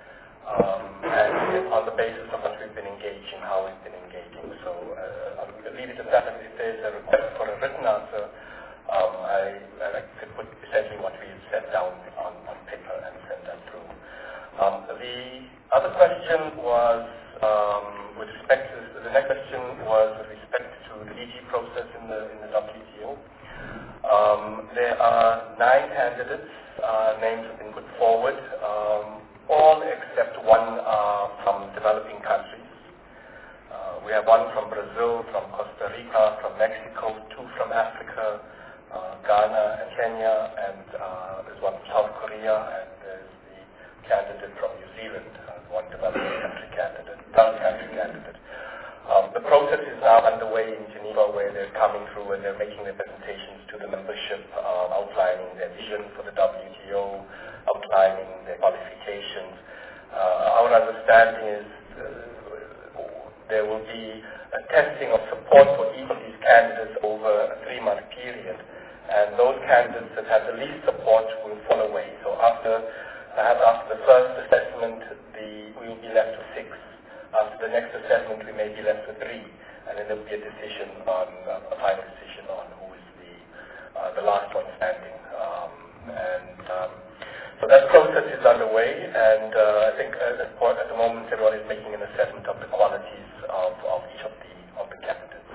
um, and on the basis of what we've been engaging, how we've been engaging. So uh, I'll leave it at that. And if there's a request for a written answer, um, I, I could put essentially what we've set down on, on paper and send that through. Um, the other question was um, with respect to the next question was with respect to the E G process in the in the W T O. Um, there are nine candidates. Uh, names have been put forward. Um, all except one are from developing countries. Uh, we have one from Brazil, from Costa Rica, from Mexico, two from Africa, uh, Ghana and Kenya, and uh, there's one from South Korea, and there's the candidate from New Zealand, uh, one developing country candidate, third country candidate. Um, the process is now underway in Geneva, where they're coming through and they're making their presentations to the membership, uh, outlining their vision for the W T O, outlining their qualifications. Uh, our understanding is uh, there will be a testing of support for each of these candidates over a three-month period, and those candidates that have the least support will fall away. So after, perhaps after the first assessment, the, we will be left with six. After the next assessment, we may be left with three, and then there will be a decision on, uh, a final decision on who is the uh, the last one standing. Um, and um, so that process is underway, and uh, I think at, at the moment everyone is making an assessment of the qualities of, of each of the of the candidates.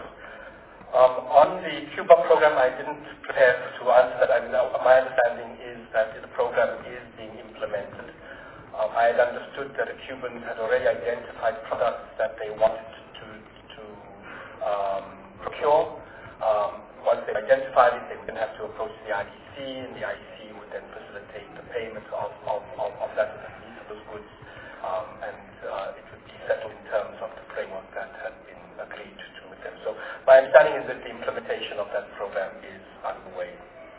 Um, on the Cuba program, I didn't prepare to answer that. I mean, my understanding is that the program is being implemented. Um, I had understood that the Cubans had already identified products that they wanted to, to um, procure. Um, once they identified it, they would then have to approach the I D C, and the I D C would then facilitate the payment of, of, of, of that piece of those goods, um, and uh, it would be settled in terms of the framework that had been agreed to with them. So my understanding is that the implementation of that program is underway.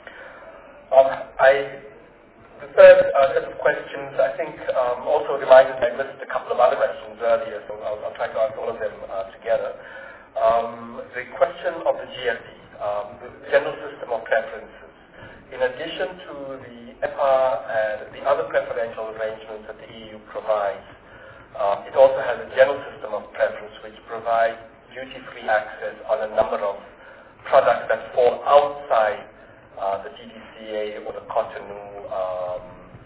Um, I The third uh, set of questions, I think, um, also reminded me, I missed a couple of other questions earlier, so I'll, I'll try to answer all of them uh, together. Um, the question of the G S P, um, the General System of Preferences. In addition to the E P A and the other preferential arrangements that the E U provides, um, it also has a General System of Preference which provides duty-free access on a number of products that fall outside Uh, the T D C A or the Cotonou, um,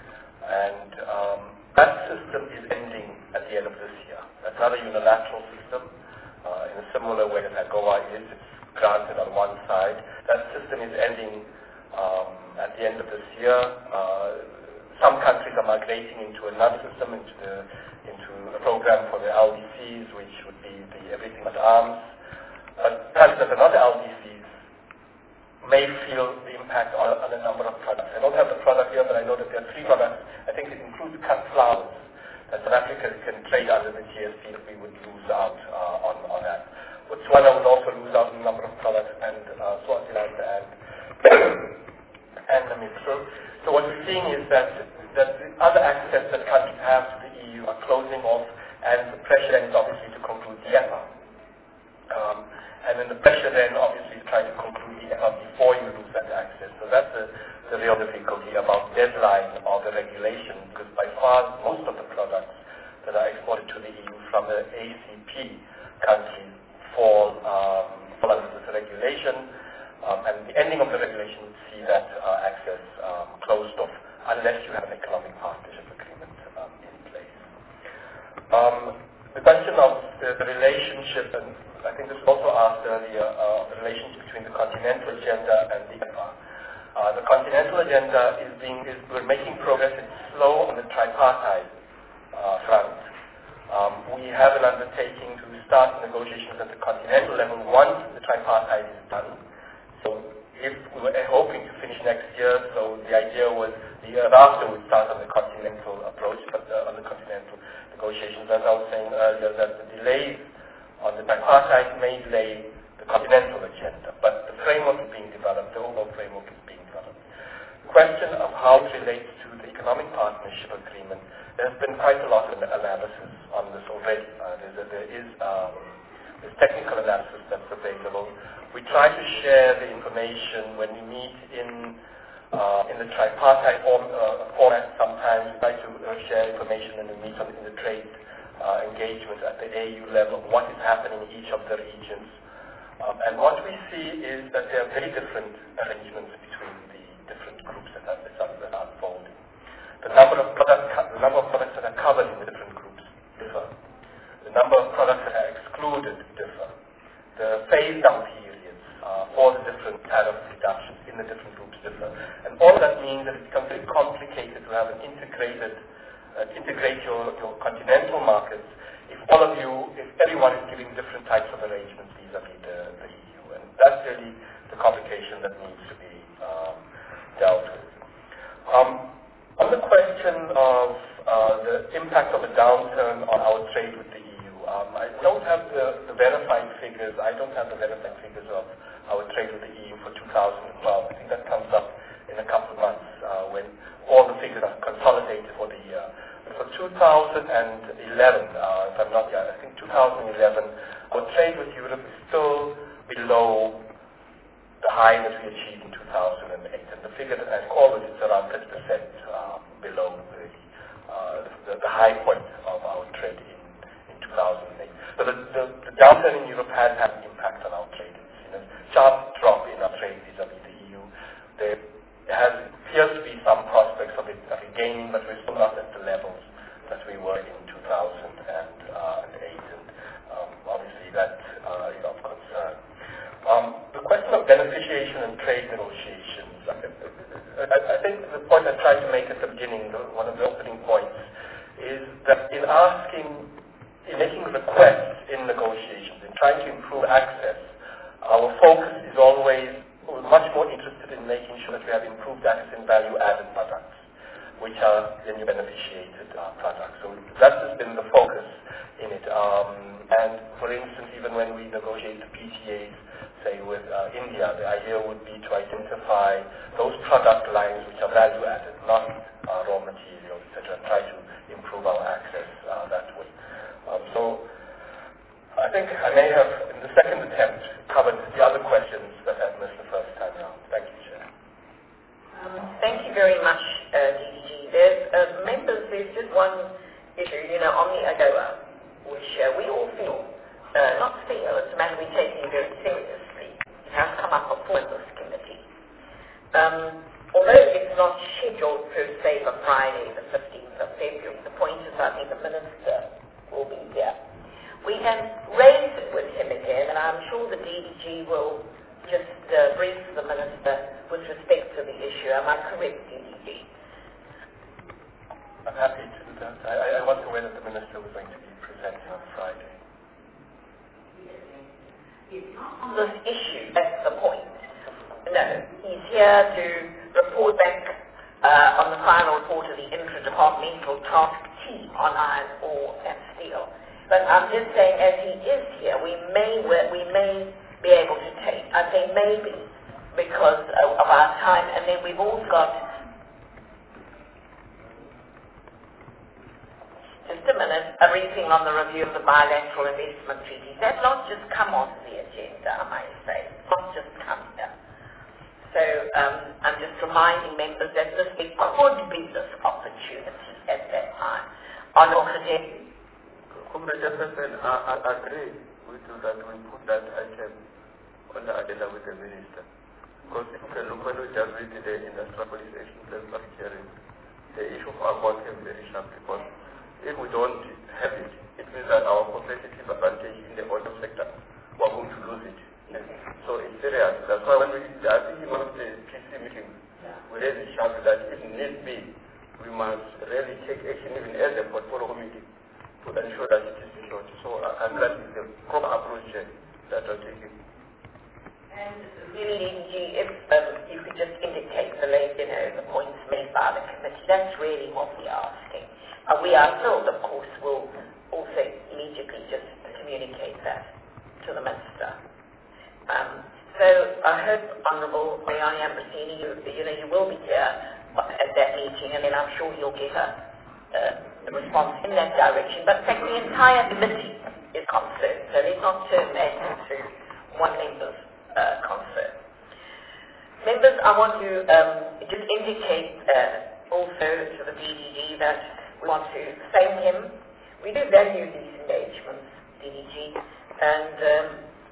and um, that system is ending at the end of this year. That's not a unilateral system. Uh, in a similar way that AGOA is, it's granted on one side. That system is ending um, at the end of this year. Uh, some countries are migrating into another system, into the into a program for the L D Cs, which would be the everything but arms. But countries that are not L D Cs may feel the impact on, on a number of products. I don't have the product here, but I know that there are three products. I think it includes cut flowers that South Africa can trade under the G S P that we would lose out uh, on, on that. Botswana would also lose out on a number of products, and uh, Swaziland and and Namibia. So, so what we're seeing is that, that the other access that countries have to the E U are closing off, and the pressure then is obviously to conclude the E P A. Um, And then the pressure then obviously is trying to conclude the E P A before you lose that access. So that's the, the real difficulty about deadline of the regulation, because by far most of the products that are exported to the E U from the A C P countries fall, um, fall under this regulation. Um, and the ending of the regulation would see that uh, access um, closed off unless you have an economic partnership agreement um, in place. Um, the question of the, the relationship, and I think this was also asked earlier, uh, the relationship between the continental agenda and the E P A. Uh, the continental agenda is being, is, we're making progress. It's slow on the tripartite uh, front. Um, we have an undertaking to start negotiations at the continental level once the tripartite is done. So if we were hoping to finish next year, so the idea was the year after we start on the continental approach, but uh, on the continental negotiations, as I was saying earlier, that the delays on the tripartite may delay the continental agenda, but the framework is being developed, the overall framework is being developed. The question of how it relates to the economic partnership agreement, there's been quite a lot of analysis on this already. Uh, there's a, there is um, there's technical analysis that's available. We try to share the information when we meet in uh, in the tripartite form, uh, format. Sometimes we try to uh, share information and we meet on, in the trade uh, engagement at the A U level, what is happening in each of the regions. Um, and what we see is that there are very different arrangements between the different groups that are, that are unfolding. The number of products, the number of products that are covered in the different groups differ. The number of products that are excluded differ. The phase-down periods uh, for the different tariff reductions in the different groups differ. And all that means that it becomes very complicated to have an integrated, uh, integrate your, your continental markets if all of you, if everyone is giving different types of arrangements vis-a-vis the, the E U. And that's really the complication that needs to be um, dealt with. Um, on the question of uh, the impact of a downturn on our trade with the E U, um, I don't have the, the verified figures. I don't have the verified figures of our trade with the E U for two thousand twelve. I think that comes up in a couple of months uh, when all the figures are consolidated for the year. For two thousand eleven, uh, if I'm not yet, I think two thousand eleven, our trade with Europe is still below the high that we achieved in two thousand eight. And the figure that I quoted is around thirty percent uh, below the, uh, the, the high point of our trade in, in two thousand eight. So the, the, the downturn in Europe has had an impact on our trade. It's seen a sharp drop in our trade vis-a-vis the E U. There has appears to be some prospects of it regaining, but we're still not at the levels that we were in two thousand eight, and um, obviously that uh, is of concern. Um, the question of beneficiation and trade negotiations, I, I, I think the point I tried to make at the beginning, the, one of the opening points, is that in asking, in making requests in negotiations, in trying to improve access, our focus is always much more interested in making sure that we have improved access in value-added products, which are then beneficiated uh, products. So that has been the focus in it. Um, and for instance, even when we negotiate the P T As, say with uh, India, the idea would be to identify those product lines which are value-added, not uh, raw materials, et cetera, and try to improve our access uh, that way. Um, so I think I may have, in the second attempt, covered the other questions that I missed the first time around. Thank you, Chair. Um, thank you very much, uh, D D G. There's, uh, members, there's just one issue, you know, on the AGOA, which uh, we all feel, uh, not feel, it's a matter we're taking very seriously. It has come up before this committee. Um, although it's not scheduled per se for Friday, the fifteenth of February, the point is I think the Minister will be here. We can raise it with him again, and I'm sure the D D G will just uh, brief the Minister with respect to the issue. Am I correct, D D G? I'm happy to do that. I, I wasn't aware that the Minister was going to be presenting on Friday. He's not on this issue, that's the point. No, he's here to report back uh, on the final report of the Inter-Departmental Task Team on iron ore and steel. But I'm just saying, as he is here, we may we may be able to take, I say maybe, because of, of our time, and then we've also got, just a minute, a briefing on the review of the bilateral investment treaties. That's not just come on the agenda, I might say. It's not just come here. So um, I'm just reminding members that this it could be this opportunity at that time. On Occasion, Comrade Jefferson, I, I agree with you that we put that item on the agenda with the Minister. Because if you look when we just read the industrial policy action plan for hearing, the issue of alcohol came very sharp because if we don't have it, it means that our competitive advantage in the auto sector, we're going to lose it. So it's serious. That's why when we, I think in one of the P C meetings, we really shouted that if need be, we must really take action even as a portfolio committee to ensure that it is secured. So uh, and that is the proper approach uh, that we're taking. and really, D D G, if um, you could just indicate the, you know, the points made by the committee, that's really what we are asking. Uh, we ourselves, of course, will also immediately just communicate that to the Minister. Um, so I hope, Honourable Mayani Ambrosini, you, you know, you will be here at that meeting, and then I'm sure you'll get a, uh, a response in that direction. But in fact, the entire committee is concerned, so let's not turn that into one member's uh, concern. Members, I want to um, just indicate uh, also to the B D G that we want to thank him. We do value these engagements, B D G, and um,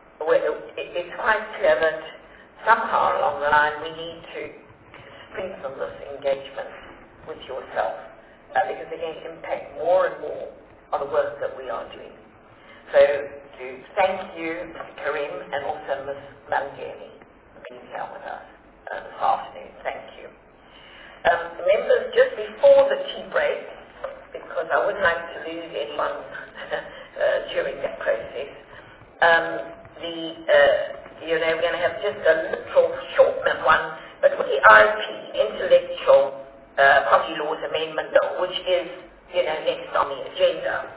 it, it's quite clear that somehow along the line we need to strengthen this engagement with yourself, uh, because they're going to impact more and more on the work that we are doing. So to thank you, Mister Karim, and also Miz Mangeni, for being here with us uh, this afternoon. Thank you. Um, members, just before the tea break, because I wouldn't like to lose anyone uh, during that process, um, the uh, you know, we're going to have just a little short one, but with the I P, Intellectual uh, Property Laws Amendment Bill, which is, you know, next on the agenda.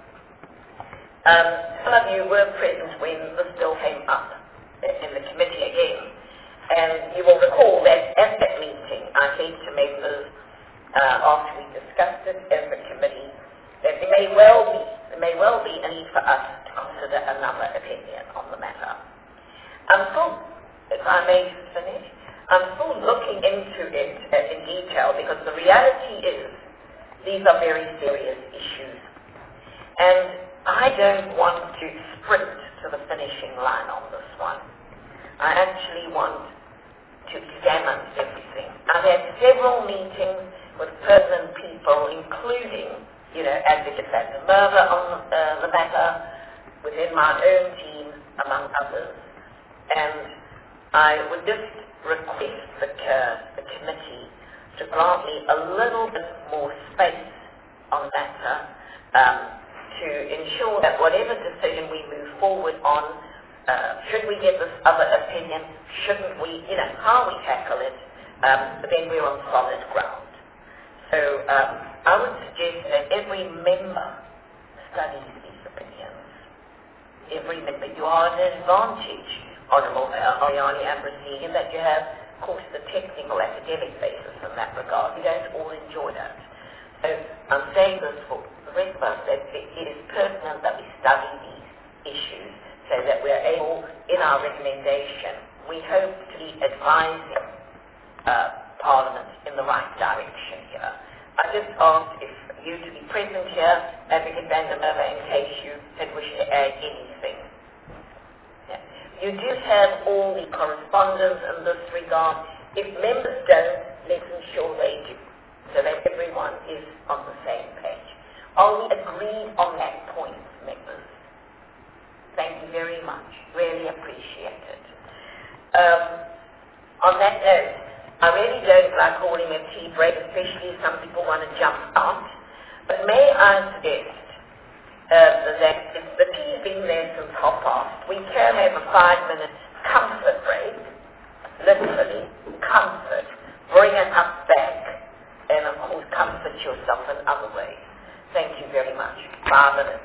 Um, some of you were present when this bill came up in the committee again, and you will recall that at that meeting I said to members uh, after we discussed it as a committee that there may well be there may well be a need for us to consider another opinion on the matter. I'm still, if I may finish, I'm still looking into it uh, in detail, because the reality is these are very serious issues, and I don't want to sprint to the finishing line on this one. I actually want to examine everything. I've had several meetings with pertinent people, including, you know, advocates at the Merva on uh, the matter, within my own team, among others. And I would just request the, uh, the committee to grant me a little bit more space on the matter, um, to ensure that whatever decision we move forward on, uh, should we get this other opinion, shouldn't we, you know, how we tackle it, um, then we're on solid ground. So um, I would suggest that every member studies these opinions. Every member. You are at an advantage, Honourable Ariane Ambrosini, in that you have, of course, the technical academic basis in that regard. We don't all enjoy that. So I'm saying this for the rest of us, that it is pertinent that we study these issues so that we're able, in our recommendation, we hope to be advising uh, Parliament in the right direction here. I just asked if you to be present here, Advocate van der Merwe, in case you had wished to add anything. Yeah. You do have all the correspondence in this regard. If members don't, let's ensure they do, so that everyone is on the same page. Are we agreed on that point, members? Thank you very much. Really appreciate it. Um, on that note, I really don't like calling a tea break, especially if some people want to jump out. But may I suggest uh, that if the tea's been there since half past, we can have a five-minute comfort break, literally, comfort, bring it up back, and of course comfort yourself in other ways. Thank you very much. Five minutes.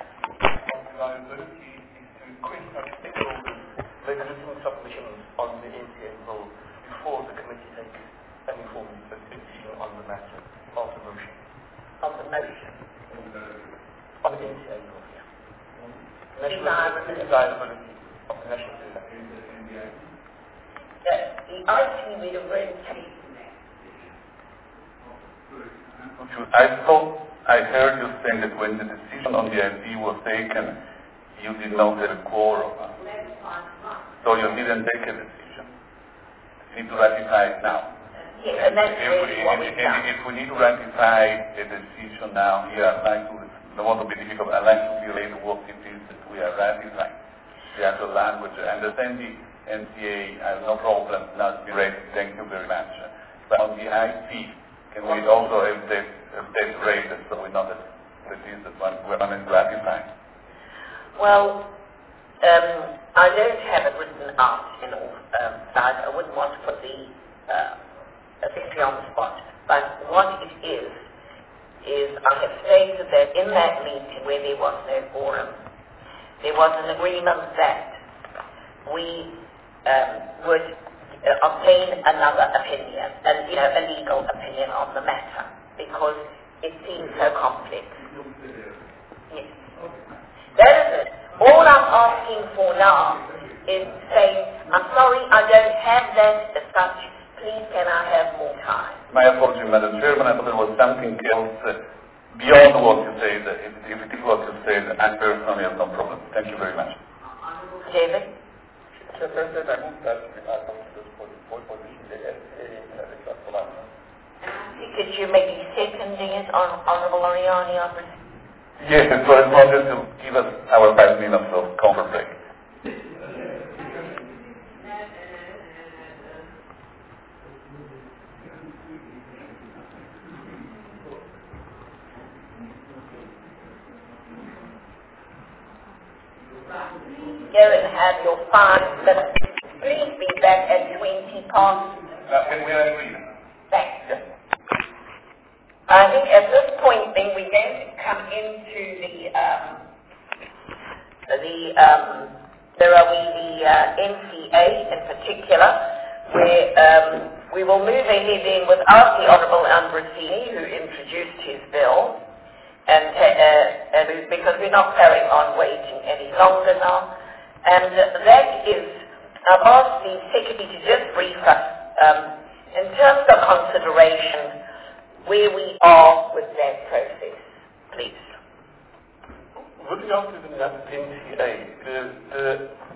Liability is to request and stakeholders make written submissions on the N C A bill before the committee takes any form of decision on the matter of the motion. On the motion. On the N C A bill, yeah. National desirability of the national desirability. The I T we have already taken. I thought I heard you saying that when the decision on the I P was taken, you did not have a quorum. So you didn't take a decision. You need to ratify it now. Yes, and that's if, really we, what if, we've done. if we need to ratify a decision now, here I'd like to, I don't want to be difficult, I'd like to relate what it is that we are ratifying. The actual language. I understand the N C A, I have no problem, not be ready, thank you very much. But on the I P, can we also have that, have that rated so we know that it is that one we're going to ratify? Well, um, I don't have it written out in all um, sides. I wouldn't want to put the uh, secretary on the spot. But what it is, is I have stated that in that meeting where there was no quorum, there was an agreement that we um, would uh, obtain another opinion, and you know, a legal opinion on the matter, because it seems so complex. Yes. That is it. All I'm asking for now is saying, I'm sorry, I don't have that as such. Please, can I have more time? My apology, Madam Chairman. I thought there was something else uh, beyond what you said. If, if it is what you said, I personally have no problem. Thank you very much. David? Mister President, I move that we adopt this position, the S A Electoral Command. Could you maybe seconding it, on Honourable Oriani, I presume? Yes, it was wanted to give us our five minutes of comfort break. Go and have your five minutes. Please be back at twenty past. Uh, can we agree? Thanks. I think at this point then we're going to come into the, um, the um, there are we the uh, M C A in particular, where um, we will move ahead in without the Honourable Ambrosini, who introduced his bill, and, uh, and because we're not carrying on waiting any longer now. And that is, I've asked the Secretary to just brief us um, in terms of consideration where we are with that process, please. With regard to the M C A, the, the,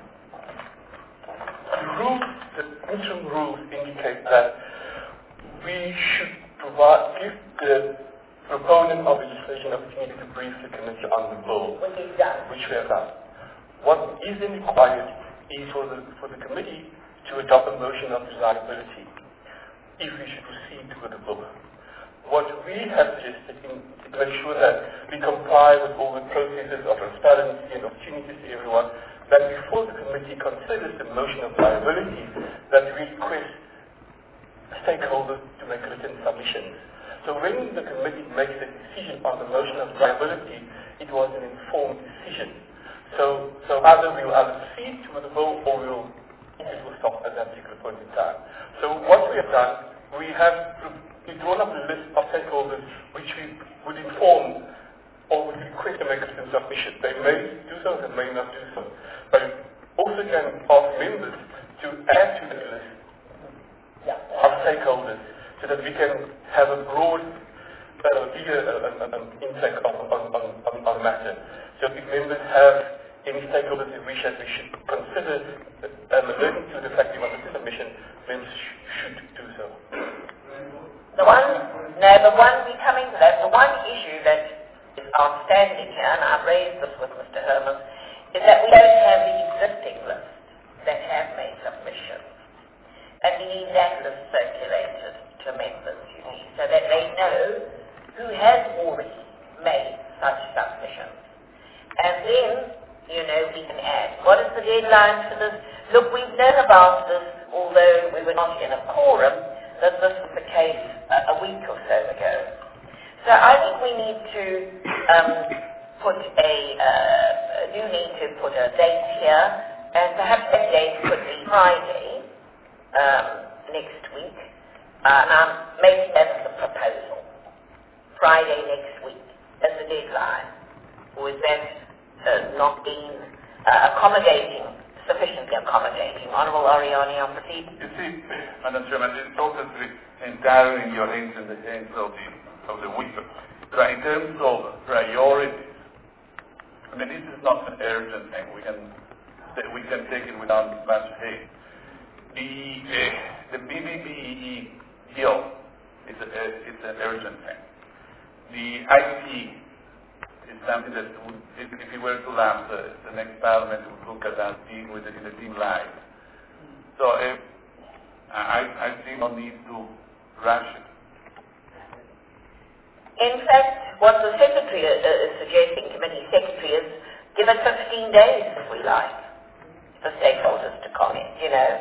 the rules, the interim rules indicate that we should provide, give the proponent of legislation opportunity to brief the committee on the bill, Which is done. which we have done. What is then required is for the, for the committee to adopt a motion of desirability if we should proceed with the bill. What we have suggested in, to make sure that we comply with all the processes of transparency and opportunities to everyone, that before the committee considers the motion of liability, that we request stakeholders to make written submissions. So when the committee makes a decision on the motion of liability, it was an informed decision. So, so either we will either proceed with the bill or we will, it will stop at that particular point in time. So what we have done, we have we've drawn up a list of stakeholders which we would inform or would request to make written submission. They may do so, they may not do so. But also can ask members to add to the list of stakeholders so that we can have a broad, uh, bigger uh, uh, uh, impact on, on, on, on, on the matter. So if members have any stakeholders who wish that we should consider um, alerting to the fact we want the submission, members sh should do so. The one, no, the one we're coming to that, the one issue that is outstanding here, and I've raised this with Mister Herman, is that we don't have the existing list that have made submissions. And we need that list circulated to members, you see, so that they know who has already made such submissions. And then, you know, we can add, what is the deadline for this? Look, we've known about this, although we were not in a quorum, that this was the case uh, a week or so ago. So I think we need to um, put a, uh, do need to put a date here, and perhaps that date could be Friday um, next week. Uh, and I'm making that as a proposal. Friday next week as the deadline. Or is that uh, not being uh, accommodating, sufficiently accommodating? Honourable Oriani, I'll proceed. You see, Madam Chairman, it's obviously entirely in your hands and the hands of the, of the weaker. So in terms of priorities, I mean, this is not an urgent thing. We can, we can take it without much haste. The, uh, the B B B E E bill is a, uh, it's an urgent thing. The I T is something that would, if, if it were to last, uh, the next Parliament would look at that deal with it in a dim light. So uh, I, I see no need to rush it. In fact, what the Secretary uh, is suggesting, Committee Secretary, is give it fifteen days, if we like, for stakeholders to comment, you know.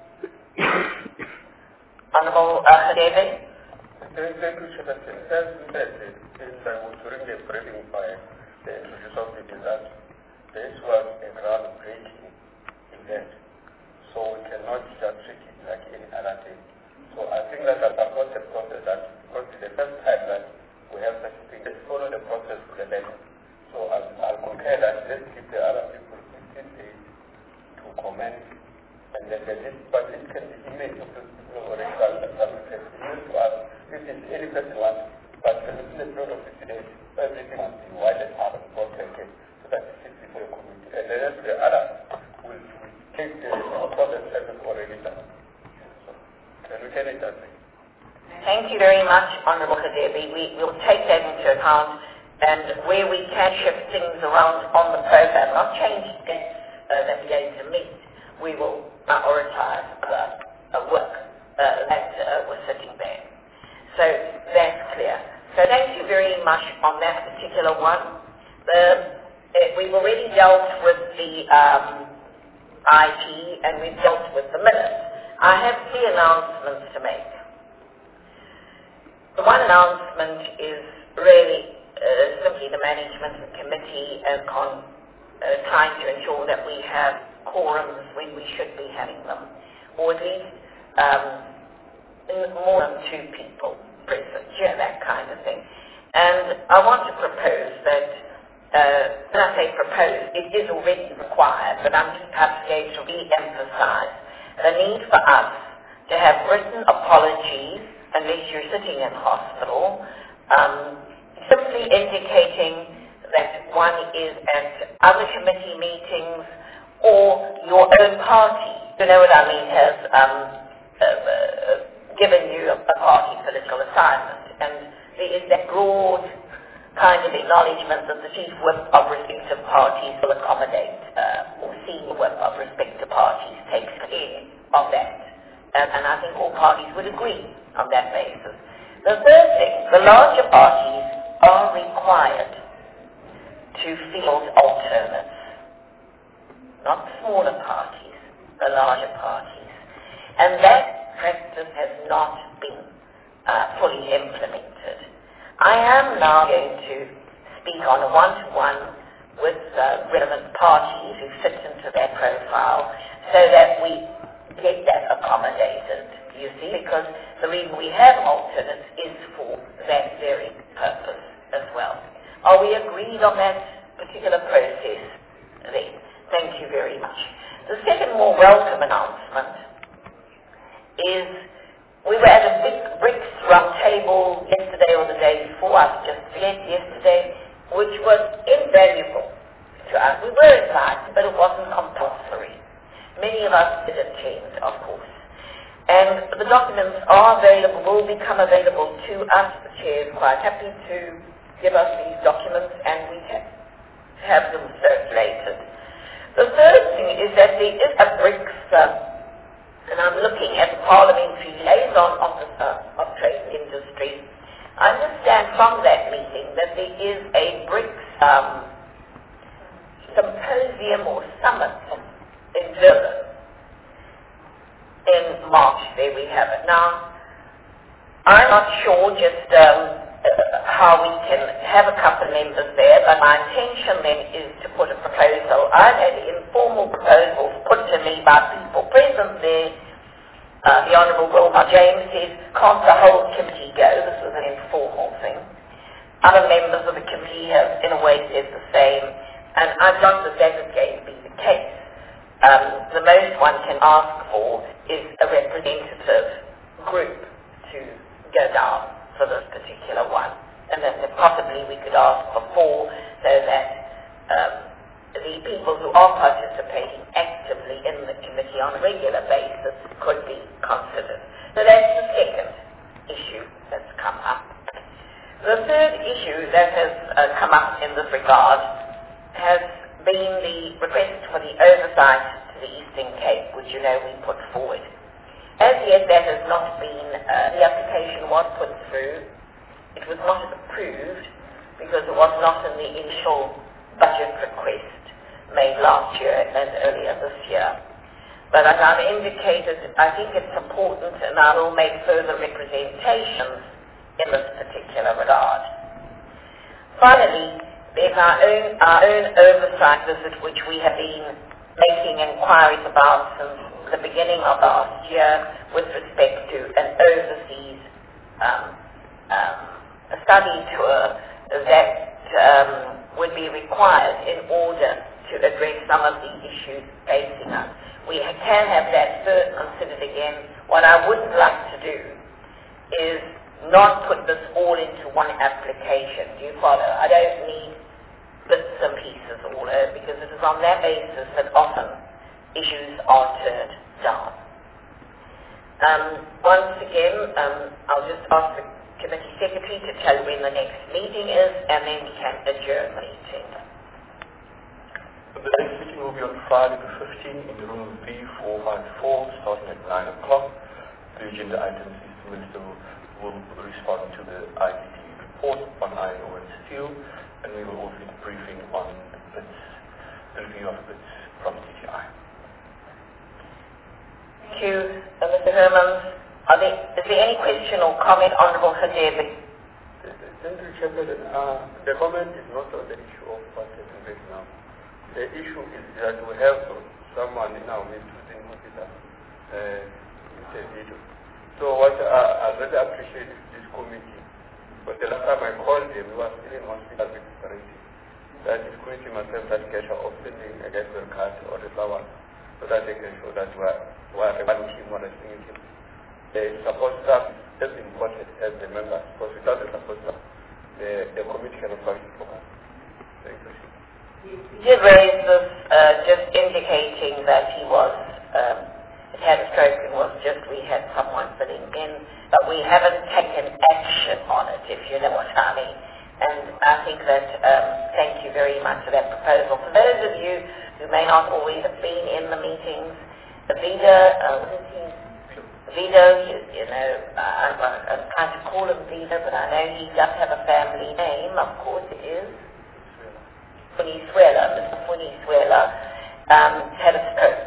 Honourable uh, Hadebe? Thank you, Chairman. As we said, since I was during the briefing by the introducer of the that this was a groundbreaking event, so we cannot just treat it like any other thing. So I think that I support the process that because it's the first time that we have such a thing. Let's follow the process to the letter. So I'll, I'll concur that let's give the other people fifteen days to comment, and then get it, but it can be emailed to the original submitted email to us if it's any person wants. But the legislative period of fifty days, everything must be widely out of board taken so that it sits before a committee. And then the other will, will take the process as it's already done. So, can we take it that way? Thank you very much, Honourable Kadebi. We will take that into account, and where we can shift things around on the program, not change dates uh, that we're going to meet, we will prioritize the uh, work uh, that uh, was sitting there. So that's clear. So thank you very much on that particular one. The, uh, we've already dealt with the um, I P and we've dealt with the minutes. I have three announcements to make. The one announcement is really uh, simply the management committee uh, con, uh, trying to ensure that we have quorums when we should be having them, or at least um, more than two people present, yeah, that kind of thing. And I want to propose that, uh, when I say propose, it is already required, but I'm just perhaps going to re-emphasize the need for us to have written apologies unless you're sitting in hospital, um, simply indicating that one is at other committee meetings or your own party, you know what I mean, has um, uh, uh, given you a, a party political assignment. And there is that broad kind of acknowledgement that the chief whip of respective parties will accommodate, uh, or senior whip of respective parties takes care of that. And, and I think all parties would agree on that basis. The third thing, the larger parties are required to field alternates, not smaller parties, the larger parties. And that practice has not been uh, fully implemented. I am now going to speak on a one-to-one with uh, relevant parties who fit into their profile so that we get that accommodated, you see, because the reason we have alternates is for that very purpose as well. Are we agreed on that particular process then? Thank you very much. The second more welcome announcement is we were at a big BRICS round table yesterday or the day before, I just forget, yesterday, which was invaluable to us. We were invited, but it wasn't compulsory. Many of us did attend, of course. And the documents are available, will become available to us. The chair is quite happy to give us these documents and we can have them circulated. The third thing is that there is a BRICS, uh, and I'm looking at the Parliamentary Liaison Officer of Trade and Industry. I understand from that meeting that there is a BRICS um, symposium or summit in Durban in March. There we have it. Now, I'm not sure just um, how we can have a couple of members there, but my intention then is to put a proposal. I've had informal proposals put to me by people present there. Uh, the Honourable Wilma James says, can't the whole committee go? This was an informal thing. Other members of the committee have, in a way, said the same, and I don't think that is going to be the case. Um, the most one can ask for is a representative group to go down for this particular one, and then possibly we could ask for four so that um, the people who are participating actively in the committee on a regular basis could be considered. So that's the second issue that's come up. The third issue that has uh, come up in this regard has been the request for the oversight to the Eastern Cape, which you know we put forward. As yet that has not been, uh, the application was put through. It was not approved because it was not in the initial budget request made last year and earlier this year. But as I've indicated, I think it's important, and I will make further representations in this particular regard. Finally, there's our own, our own oversight visit, which we have been making inquiries about since the beginning of last year with respect to an overseas um, um, study tour that um, would be required in order to to address some of the issues facing us. We can have that third considered again. What I wouldn't like to do is not put this all into one application. Do you follow? I don't need bits and pieces all over, because it is on that basis that often issues are turned down. Um, once again, um, I'll just ask the committee secretary to tell you when the next meeting is, and then we can adjourn the meeting. The next meeting will be on Friday the fifteenth in room B four five four, starting at nine o'clock. The agenda items is the Minister will respond to the I C T report on iron ore and steel, and we will also do a briefing on the B I T S, the review of B I T S from T T I. Thank you, uh, Mister Hermans. Are there, is there any question or comment, Honourable Hadebi? Thank you, Chairperson. Uh, the comment is not on the issue of what is right now. The issue is that we have someone in our midst who's in hospital. Uh, it's a video. So what uh, I really appreciate this committee, but the last time I called them, we were still in hospital with separation. That this committee must have that gesture of sending a gesture card or the flower, so that they can show that we are, we are rewarding him or receiving him. The support staff is as important as the members, because without the support staff, the, the committee cannot function properly. Thank you. You did raise this, uh, just indicating that he was, um, had a stroke and was just, we had someone sitting in, but we haven't taken action on it, if you know what I mean. And I think that, um, thank you very much for that proposal. For those of you who may not always have been in the meetings, Vida, uh, what is he? Vito, you, you know, I, I'm trying to call him Vito, but I know he does have a family name, of course it is. Funizuela, Mister Funizuela, um, had a stroke.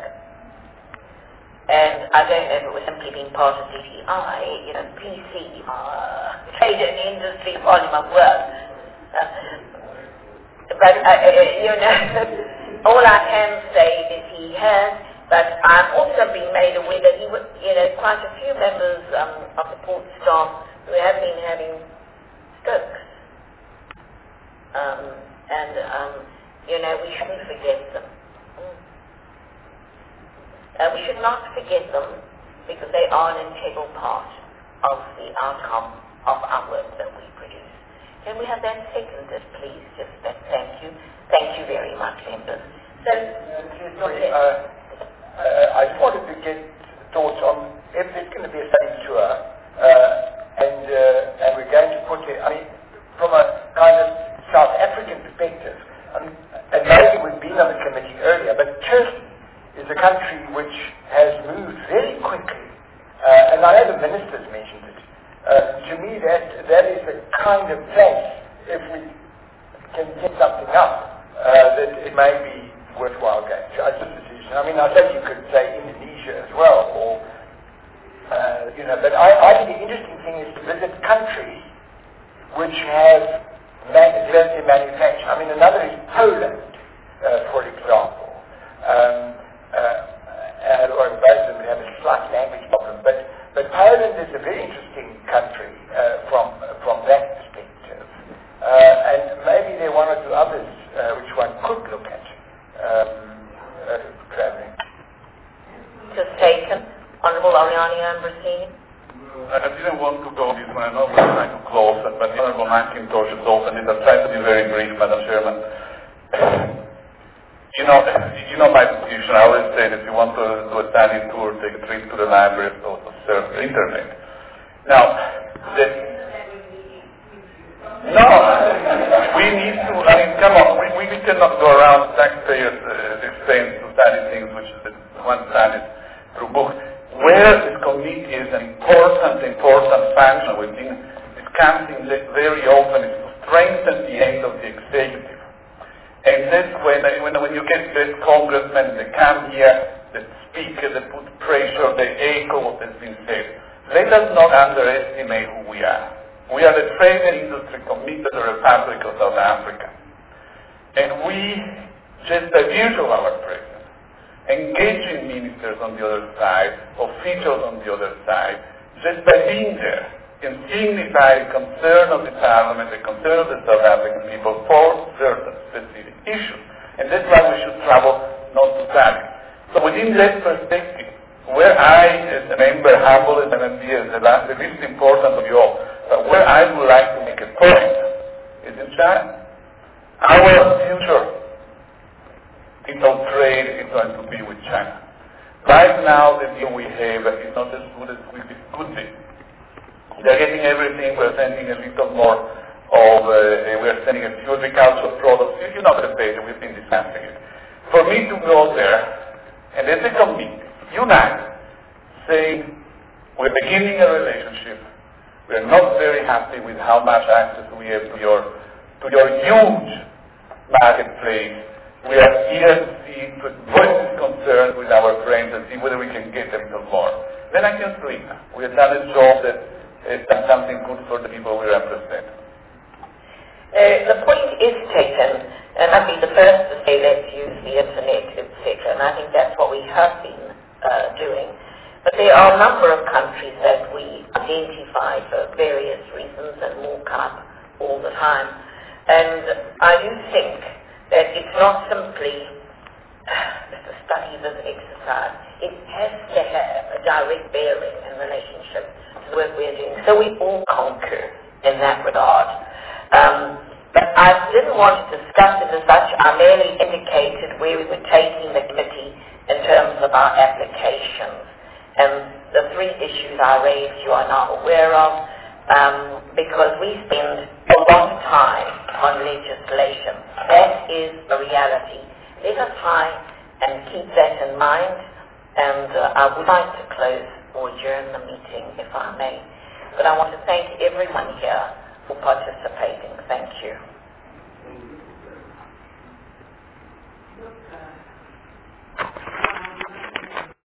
And I don't know if it was simply being part of D T I, you know, P C, uh, trade and industry volume of work. Uh, but, uh, you know, all I can say is he has. But I've also been made aware that he would, you know, quite a few members um, of the port staff who have been having strokes. Um, and, um, you know, we shouldn't forget them. Mm. Uh, we should not forget them, because they are an integral part of the outcome of our work that we produce. Can we have that seconded, please? Just that, thank you. Thank you very much, members. So, uh, uh, Uh, I just wanted to get thoughts on if there's going to be a study tour, uh, and uh, and we're going to put it, I mean, from a kind of South African perspective, I mean, and maybe we've been on the committee earlier, but Turkey is a country which has moved very quickly, uh, and I know the ministers mentioned it. Uh, to me, that that is the kind of place, if we can get something up, uh, that it may be worthwhile going to. I just I mean, I suppose you could say Indonesia as well, or, uh, you know, but I, I think the interesting thing is to visit countries which have man- manufacturing. I mean, another is Poland, uh, for example. Um, uh, or Belgium, we have a slight language problem, but, but Poland is a very interesting country uh, from, from that perspective. Uh, and maybe there are one or two others uh, which one could look at. Um, Uh, traveling. Just taken. Honourable Ariani Ambrosini. I didn't want to go this one. I know we're trying to close it, but Honourable McIntosh has opened it. I'll try to be very brief, Madam Chairman. You know, you know my position. I always say that if you want to do a standing tour, take a trip to the library, or to surf the internet. Now, the, no, we need to, I mean, come on, we, we cannot go around taxpayers' uh, expense to study things which is one studies through books. Where this committee is an important, important function within discussing that very often is to strengthen the end of the executive. And that's when, when, when you get this congressmen, they come here, they speak, they put pressure, they echo what has been said. Let us not underestimate who we are. We are the trade and industry committee of the Republic of South Africa. And we, just by virtue of our presence, engaging ministers on the other side, officials on the other side, just by being there, can signify the concern of the Parliament, the concern of the South African people for certain specific issues. And that's why we should travel not to target. So within that perspective, where I, as a member, humble as an M P, as the, last, the least important of you all, but where I would like to make a point is in China. Our future in trade is going to be with China. Right now, the deal we have is not as good as we could be. They're getting everything. We're sending a little more of, uh, we're sending a few agricultural products. You know the debate, we've been discussing it. For me to go there, and as a committee, unite, saying we're beginning a relationship, we're not very happy with how much access we have to your, to your huge marketplace. We are here to see, to voice this concern with our friends and see whether we can get a little more. Then I can sleep. We have done a job that has done something good for the people we represent. Uh, the point is taken, and I'd be the first to say let's use the internet, et cetera, and I think that's what we have been uh, doing. But there are a number of countries that we identify for various reasons, and more come up all the time. And I do think that it's not simply uh, a study, this exercise. It has to have a direct bearing in relationship to the work we're doing. So we all concur in that regard. Um, but I didn't want to discuss it as such. I merely indicated where we were taking the committee in terms of our applications. And the three issues I raised you are now aware of, um, because we spend a lot of time on legislation. That is a reality. Let us try and keep that in mind, and uh, I would like to close or adjourn the meeting, if I may. But I want to thank everyone here for participating. Thank you.